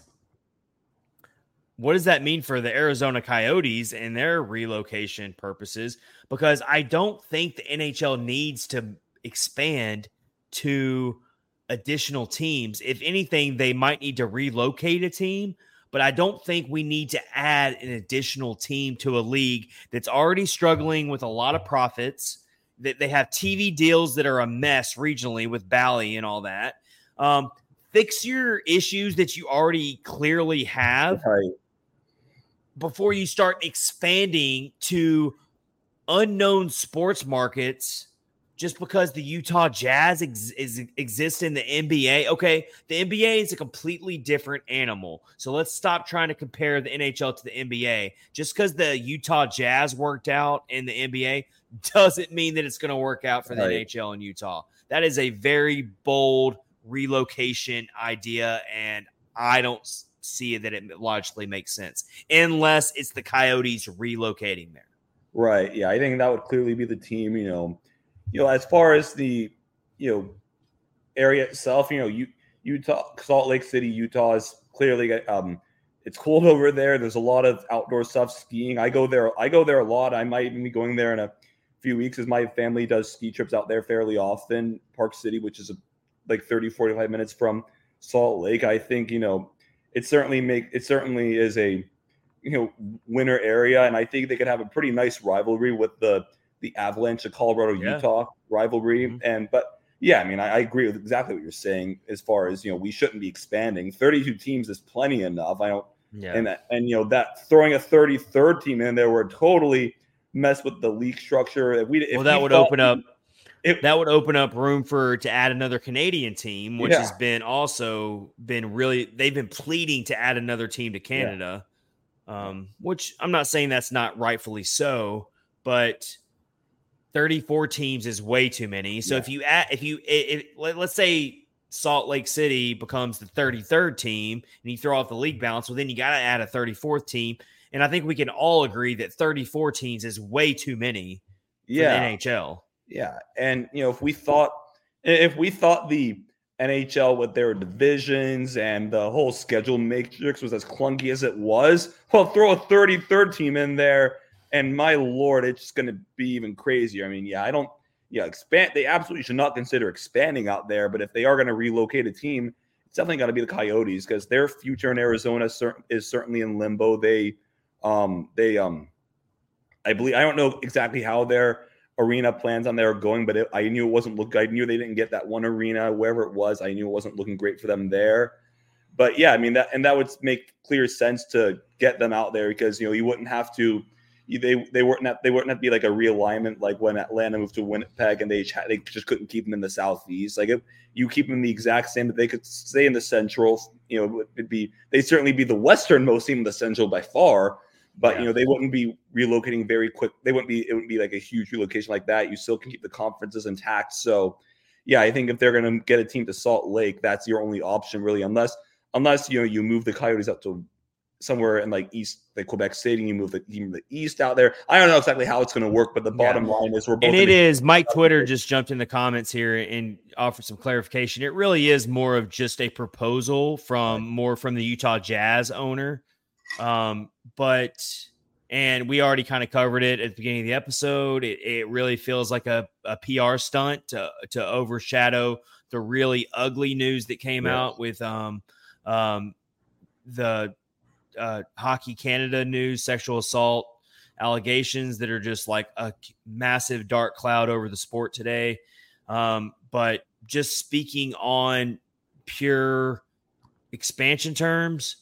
what does that mean for the Arizona Coyotes and their relocation purposes? Because I don't think the N H L needs to expand to additional teams. If anything, they might need to relocate a team, but I don't think we need to add an additional team to a league that's already struggling with a lot of profits. That they have T V deals that are a mess regionally with Bally and all that. Um, fix your issues that you already clearly have. Right. Before you start expanding to unknown sports markets just because the Utah Jazz ex- is, exist in the N B A. Okay, the N B A is a completely different animal. So let's stop trying to compare the N H L to the N B A. Just because the Utah Jazz worked out in the N B A doesn't mean that it's going to work out for the Right. N H L in Utah. That is a very bold relocation idea, and I don't see that it logically makes sense unless it's the Coyotes relocating there. Right. Yeah, I think that would clearly be the team. You know, you know, as far as the you know area itself, you know, you, Utah, Salt Lake City, Utah is clearly um, it's cold over there. There's a lot of outdoor stuff, skiing. I go there. I go there a lot. I might even be going there in a few weeks, as my family does ski trips out there fairly often. Park City, which is a, like thirty, forty-five minutes from Salt Lake. I think you know it certainly make it certainly is a you know, winter area, and I think they could have a pretty nice rivalry with the the Avalanche, the Colorado Yeah. Utah rivalry. Mhm. And but yeah, I mean, I, I agree with exactly what you're saying as far as you know, we shouldn't be expanding. thirty-two teams is plenty enough. I don't, Yeah. and that, and you know that throwing a thirty-third team in there would totally mess with the league structure. If we, if Well, that we would thought- open up It- that would open up room for to add another Canadian team, which Yeah. has been also been really they've been pleading to add another team to Canada. Um, which I'm not saying that's not rightfully so, but thirty-four teams is way too many. So Yeah. if you add, if you, if, let, let's say Salt Lake City becomes the thirty-third team and you throw off the league balance, well, then you got to add a thirty-fourth team. And I think we can all agree that thirty-four teams is way too many for yeah, the N H L. Yeah, and you know, if we thought if we thought the N H L with their divisions and the whole schedule matrix was as clunky as it was, well, throw a thirty-third team in there, and my lord, it's just going to be even crazier. I mean, yeah, I don't, yeah, expand. They absolutely should not consider expanding out there. But if they are going to relocate a team, it's definitely got to be the Coyotes because their future in Arizona is certainly in limbo. They, um, they, um, I believe I don't know exactly how their arena plans on there are going, but it, I knew it wasn't look. I knew they didn't get that one arena, wherever it was. I knew it wasn't looking great for them there. But yeah, I mean that, and that would make clear sense to get them out there because you know you wouldn't have to. You, they they weren't have, they wouldn't have to be like a realignment like when Atlanta moved to Winnipeg and they they just couldn't keep them in the Southeast. Like if you keep them the exact same, but they could stay in the Central. You know, it'd be they certainly be the westernmost team in the Central by far. But, Yeah. you know, they wouldn't be relocating very quick. They wouldn't be, it wouldn't be like a huge relocation like that. You still can keep the conferences intact. So, yeah, I think if they're going to get a team to Salt Lake, that's your only option really, unless, unless, you know, you move the Coyotes up to somewhere in like East, like Quebec City, and you move the team to the East out there. I don't know exactly how it's going to work, but the bottom Yeah. line is we're both. And it in a- is Mike Twitter just jumped in the comments here and offered some clarification. It really is more of just a proposal from more from the Utah Jazz owner. Um, but and we already kind of covered it at the beginning of the episode. It, it really feels like a, a P R stunt to, to overshadow the really ugly news that came Yes. out with um, um, the uh, Hockey Canada news, sexual assault allegations that are just like a massive dark cloud over the sport today. Um, but just speaking on pure expansion terms,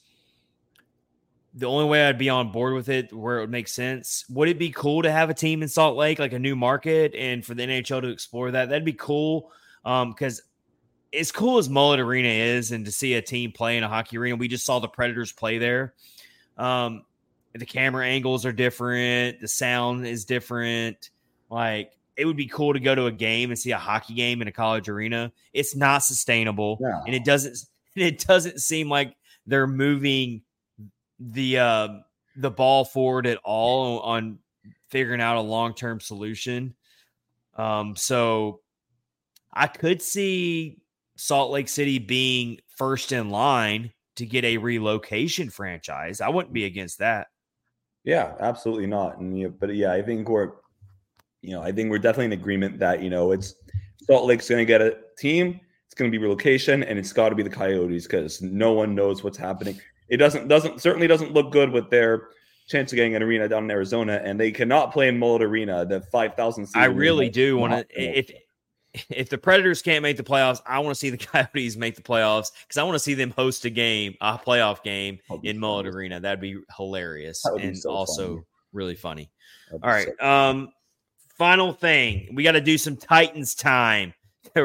the only way I'd be on board with it where it would make sense, would it be cool to have a team in Salt Lake, like a new market, and for the N H L to explore that? That'd be cool. Um, because as cool as Mullet Arena is, and to see a team play in a hockey arena, we just saw the Predators play there. Um, the camera angles are different. The sound is different. Like, it would be cool to go to a game and see a hockey game in a college arena. It's not sustainable. No. And it doesn't, it doesn't seem like they're moving the, uh, the ball forward at all on figuring out a long-term solution. Um, so I could see Salt Lake City being first in line to get a relocation franchise. I wouldn't be against that. Yeah, absolutely not. And you know, but yeah, I think we're, you know, I think we're definitely in agreement that, you know, it's Salt Lake's going to get a team. It's going to be relocation, and it's got to be the Coyotes because no one knows what's happening. It doesn't doesn't certainly doesn't look good with their chance of getting an arena down in Arizona, and they cannot play in Mullet Arena. The five thousand. I really do want to. If if the Predators can't make the playoffs, I want to see the Coyotes make the playoffs because I want to see them host a game, a playoff game in Mullet Arena. That'd be hilarious That would be and so also funny. really funny. That'd be All right. so Um, final thing. We got to do some Titans time.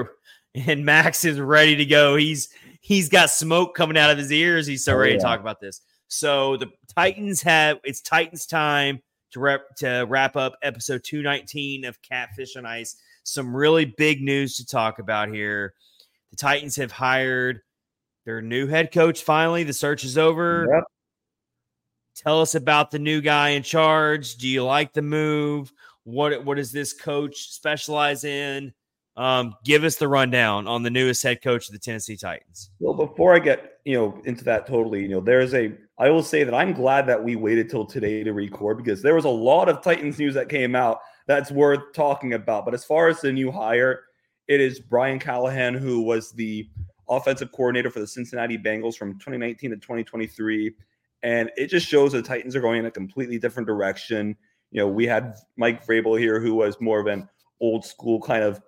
And Max is ready to go. He's he's got smoke coming out of his ears. He's so oh, ready yeah. to talk about this. So the Titans have it's Titans time to wrap to wrap up episode two nineteen of Catfish on Ice. Some really big news to talk about here. The Titans have hired their new head coach. Finally, the search is over. Yep. Tell us about the new guy in charge. Do you like the move? What what does this coach specialize in? Um, give us the rundown on the newest head coach of the Tennessee Titans. Well, before I get you know into that totally, you know, there's a I will say that I'm glad that we waited till today to record because there was a lot of Titans news that came out that's worth talking about. But as far as the new hire, it is Brian Callahan, who was the offensive coordinator for the Cincinnati Bengals from twenty nineteen to twenty twenty-three. And it just shows the Titans are going in a completely different direction. You know, we had Mike Vrabel here, who was more of an old school kind of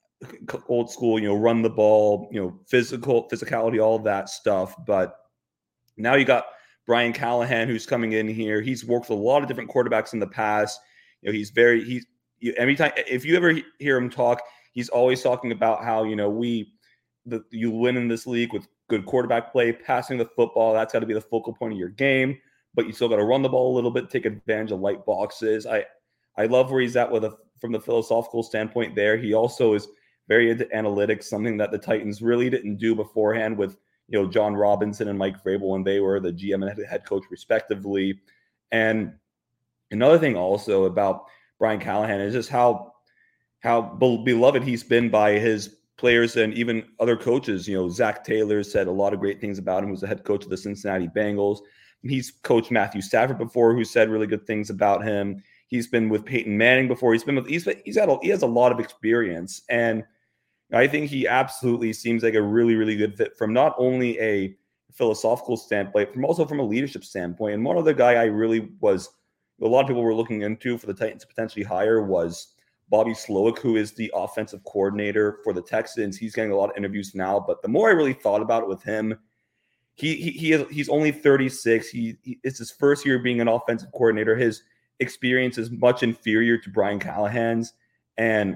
old school, you know, run the ball, you know, physical physicality, all of that stuff. But now you got Brian Callahan, who's coming in here. He's worked with a lot of different quarterbacks in the past. You know, he's very, he's every time, if you ever hear him talk, he's always talking about how, you know, we, the, you win in this league with good quarterback play, passing the football. That's got to be the focal point of your game, but you still got to run the ball a little bit, take advantage of light boxes. I, I love where he's at with a, from the philosophical standpoint there. He also is very into analytics, something that the Titans really didn't do beforehand with, you know, John Robinson and Mike Vrabel when they were the G M and head coach respectively. And another thing also about Brian Callahan is just how how beloved he's been by his players and even other coaches. You know, Zach Taylor said a lot of great things about him, who's the head coach of the Cincinnati Bengals. He's coached Matthew Stafford before, who said really good things about him. He's been with Peyton Manning before. He's been with he's he's got a, he has a lot of experience, and I think he absolutely seems like a really, really good fit from not only a philosophical standpoint, from also from a leadership standpoint. And one other guy I really was, a lot of people were looking into for the Titans to potentially hire was Bobby Slowick, who is the offensive coordinator for the Texans. He's getting a lot of interviews now, but the more I really thought about it with him, he he, he is, he's only thirty-six. He, he it's his first year being an offensive coordinator. His experience is much inferior to Brian Callahan's, and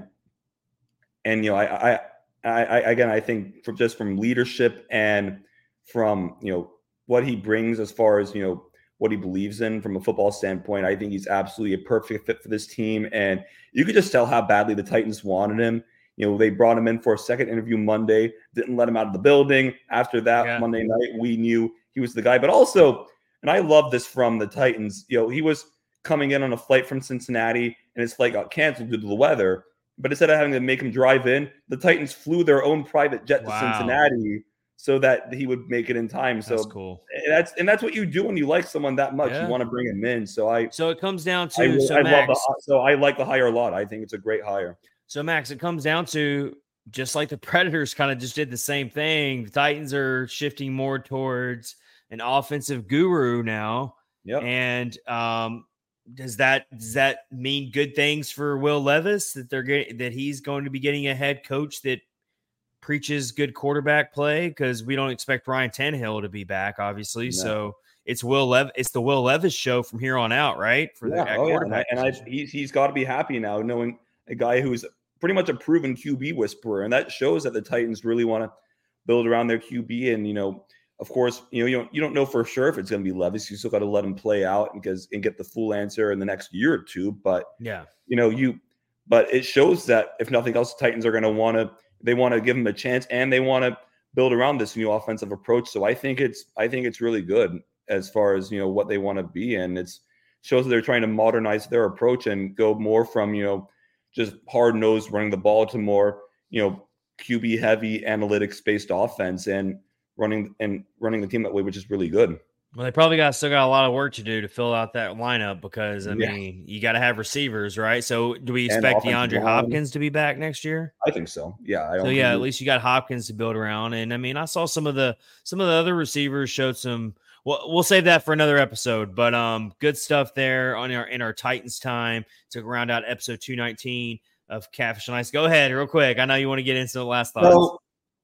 And, you know, I, I, I, again, I think from just from leadership and from, you know, what he brings as far as, you know, what he believes in from a football standpoint, I think he's absolutely a perfect fit for this team. And you could just tell how badly the Titans wanted him. You know, they brought him in for a second interview Monday, didn't let him out of the building. After that yeah. Monday night, we knew he was the guy. But also, and I love this from the Titans, you know, he was coming in on a flight from Cincinnati and his flight got canceled due to the weather. But instead of having to make him drive in, the Titans flew their own private jet wow. to Cincinnati so that he would make it in time. So that's cool. And that's and that's what you do when you like someone that much. Yeah. You want to bring him in. So I so it comes down to I, so I Max, love the, so I like the hire a lot. I think it's a great hire. So Max, it comes down to just like the Predators kind of just did the same thing. The Titans are shifting more towards an offensive guru now. Yep. And um Does that does that mean good things for Will Levis that they're getting that he's going to be getting a head coach that preaches good quarterback play? Because we don't expect Ryan Tannehill to be back, obviously. No. So it's Will Lev it's the Will Levis show from here on out, right? For yeah, the oh, quarterback, yeah. and, I, and I, he's he's got to be happy now, knowing a guy who's pretty much a proven Q B whisperer, and that shows that the Titans really want to build around their Q B. And you know, of course, you know, you don't, you don't know for sure if it's going to be Levis. You still got to let him play out because and get the full answer in the next year or two. But yeah, you know, you, but it shows that if nothing else, the Titans are going to want to, they want to give him a chance and they want to build around this new offensive approach. So I think it's, I think it's really good as far as, you know, what they want to be. And it's shows that they're trying to modernize their approach and go more from, you know, just hard nosed running the ball to more, you know, Q B heavy analytics based offense. And, running and running the team that way, which is really good. Well, they probably got still got a lot of work to do to fill out that lineup because I yeah. mean you got to have receivers, right? So do we expect DeAndre Hopkins to be back next year? I think so. Yeah. I don't so yeah, at least you got Hopkins to build around. And I mean, I saw some of the some of the other receivers showed some. Well, we'll save that for another episode. But um, good stuff there on our in our Titans time to round out episode two nineteen of Catfish on Ice. Go ahead, real quick. I know you want to get into the last thoughts. So,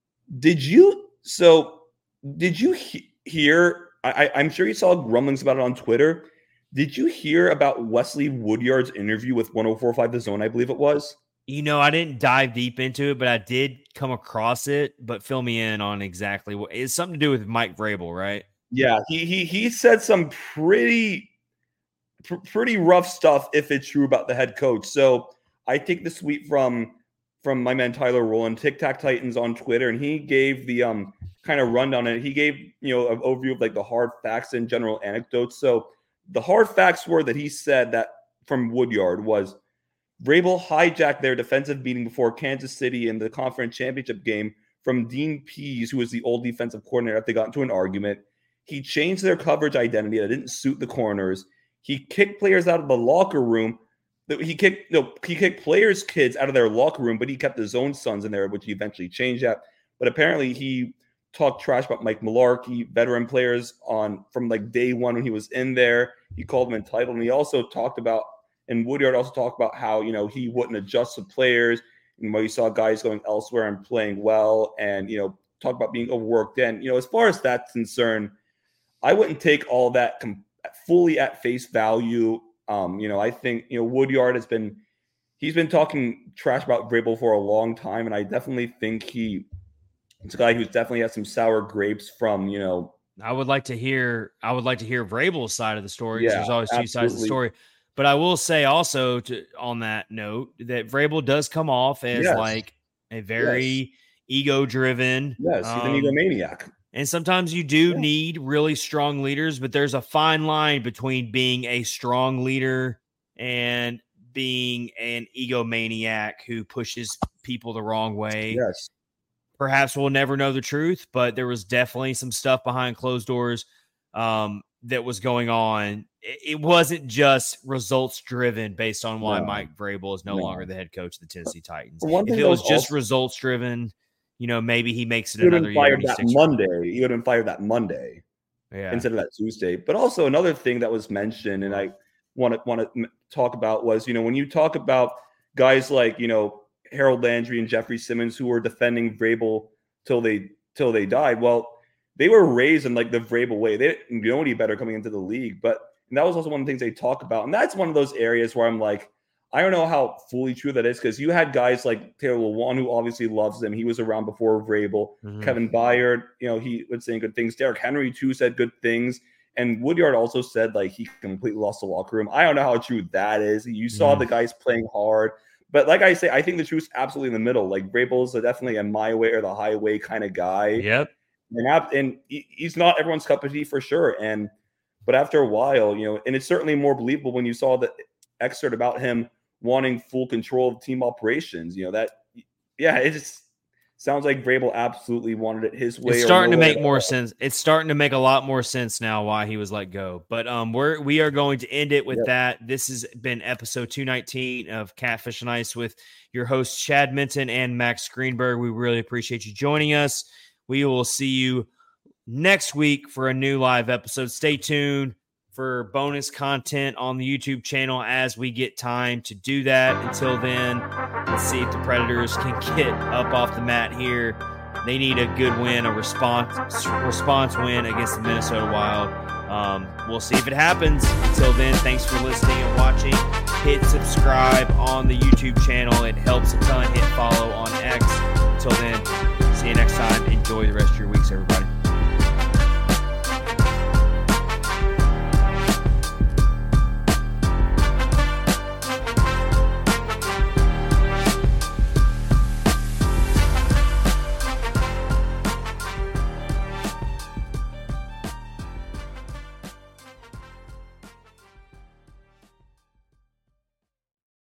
did you? So. Did you he- hear? I, I'm sure you saw rumblings about it on Twitter. Did you hear about Wesley Woodyard's interview with one oh four point five The Zone, I believe it was? You know, I didn't dive deep into it, but I did come across it. But fill me in on exactly what it's something to do with Mike Vrabel, right? Yeah, he he he said some pretty pr- pretty rough stuff if it's true about the head coach. So I take the tweet from from my man Tyler Rowland, Tic Tac Titans on Twitter, and he gave the um kind of rundown on it. He gave you know an overview of like the hard facts and general anecdotes. So the hard facts were that he said that from Woodyard was Vrabel hijacked their defensive meeting before Kansas City in the conference championship game from Dean Pease, who was the old defensive coordinator after they got into an argument. He changed their coverage identity that didn't suit the corners. He kicked players out of the locker room. He kicked no, he kicked players' kids out of their locker room, but he kept his own sons in there, which he eventually changed that. But apparently he talked trash about Mike Mularkey, veteran players on from like day one when he was in there. He called them entitled. And he also talked about, and Woodyard also talked about how, you know, he wouldn't adjust to players. And where you saw guys going elsewhere and playing well and, you know, talk about being overworked. And, you know, as far as that's concerned, I wouldn't take all that com- fully at face value. Um, you know, I think, you know, Woodyard has been, he's been talking trash about Vrabel for a long time. And I definitely think he, it's a guy who's definitely has some sour grapes from, you know. I would like to hear, I would like to hear Vrabel's side of the story. Yeah, there's always two absolutely. sides of the story. But I will say also to, on that note that Vrabel does come off as Yes. like a very Yes. ego-driven. Yes, he's um, an egomaniac. And sometimes you do Yeah. need really strong leaders, but there's a fine line between being a strong leader and being an egomaniac who pushes people the wrong way. Yes. Perhaps we'll never know the truth, but there was definitely some stuff behind closed doors um, that was going on. It, it wasn't just results driven based on why No. Mike Vrabel is no, No. longer the head coach of the Tennessee Titans. For one If thing, it that was was just also- results driven, you know, maybe he makes it He would have another been year. fired and he that sticks- Monday. He would have been fired that Monday Yeah. instead of that Tuesday. But also another thing that was mentioned, and I want to want to talk about was, you know, when you talk about guys like, you know, Harold Landry and Jeffrey Simmons who were defending Vrabel till they till they died. Well, they were raised in like the Vrabel way. They didn't know any better coming into the league. But and that was also one of the things they talk about. And that's one of those areas where I'm like, I don't know how fully true that is, because you had guys like Taylor Lewan, who obviously loves them. He was around before Vrabel. Mhm. Kevin Byard, you know, he was saying good things. Derrick Henry, too, said good things. And Woodyard also said, like, he completely lost the locker room. I don't know how true that is. You saw Mhm. the guys playing hard. But like I say, I think the truth's absolutely in the middle. Like, Vrabel's a definitely a my way or the highway kind of guy. Yep. And, ap- and he, he's not everyone's cup of tea for sure. And but after a while, you know, and it's certainly more believable when you saw the excerpt about him wanting full control of team operations. You know, that, yeah, it just sounds like Vrabel absolutely wanted it his way. It's or starting to no way make at more all. sense. It's starting to make a lot more sense now why he was let go. But um, we're we are going to end it with Yep. that. This has been episode two nineteen of Catfish and Ice with your hosts Chad Minton and Max Greenberg. We really appreciate you joining us. We will see you next week for a new live episode. Stay tuned for bonus content on the YouTube channel as we get time to do that. Until then, let's see if the Predators can get up off the mat here. They need a good win, a response response win against the Minnesota Wild. Um, we'll see if it happens. Until then, thanks for listening and watching. Hit subscribe on the YouTube channel. It helps a ton. Hit follow on X. Until then, see you next time. Enjoy the rest of your weeks, everybody.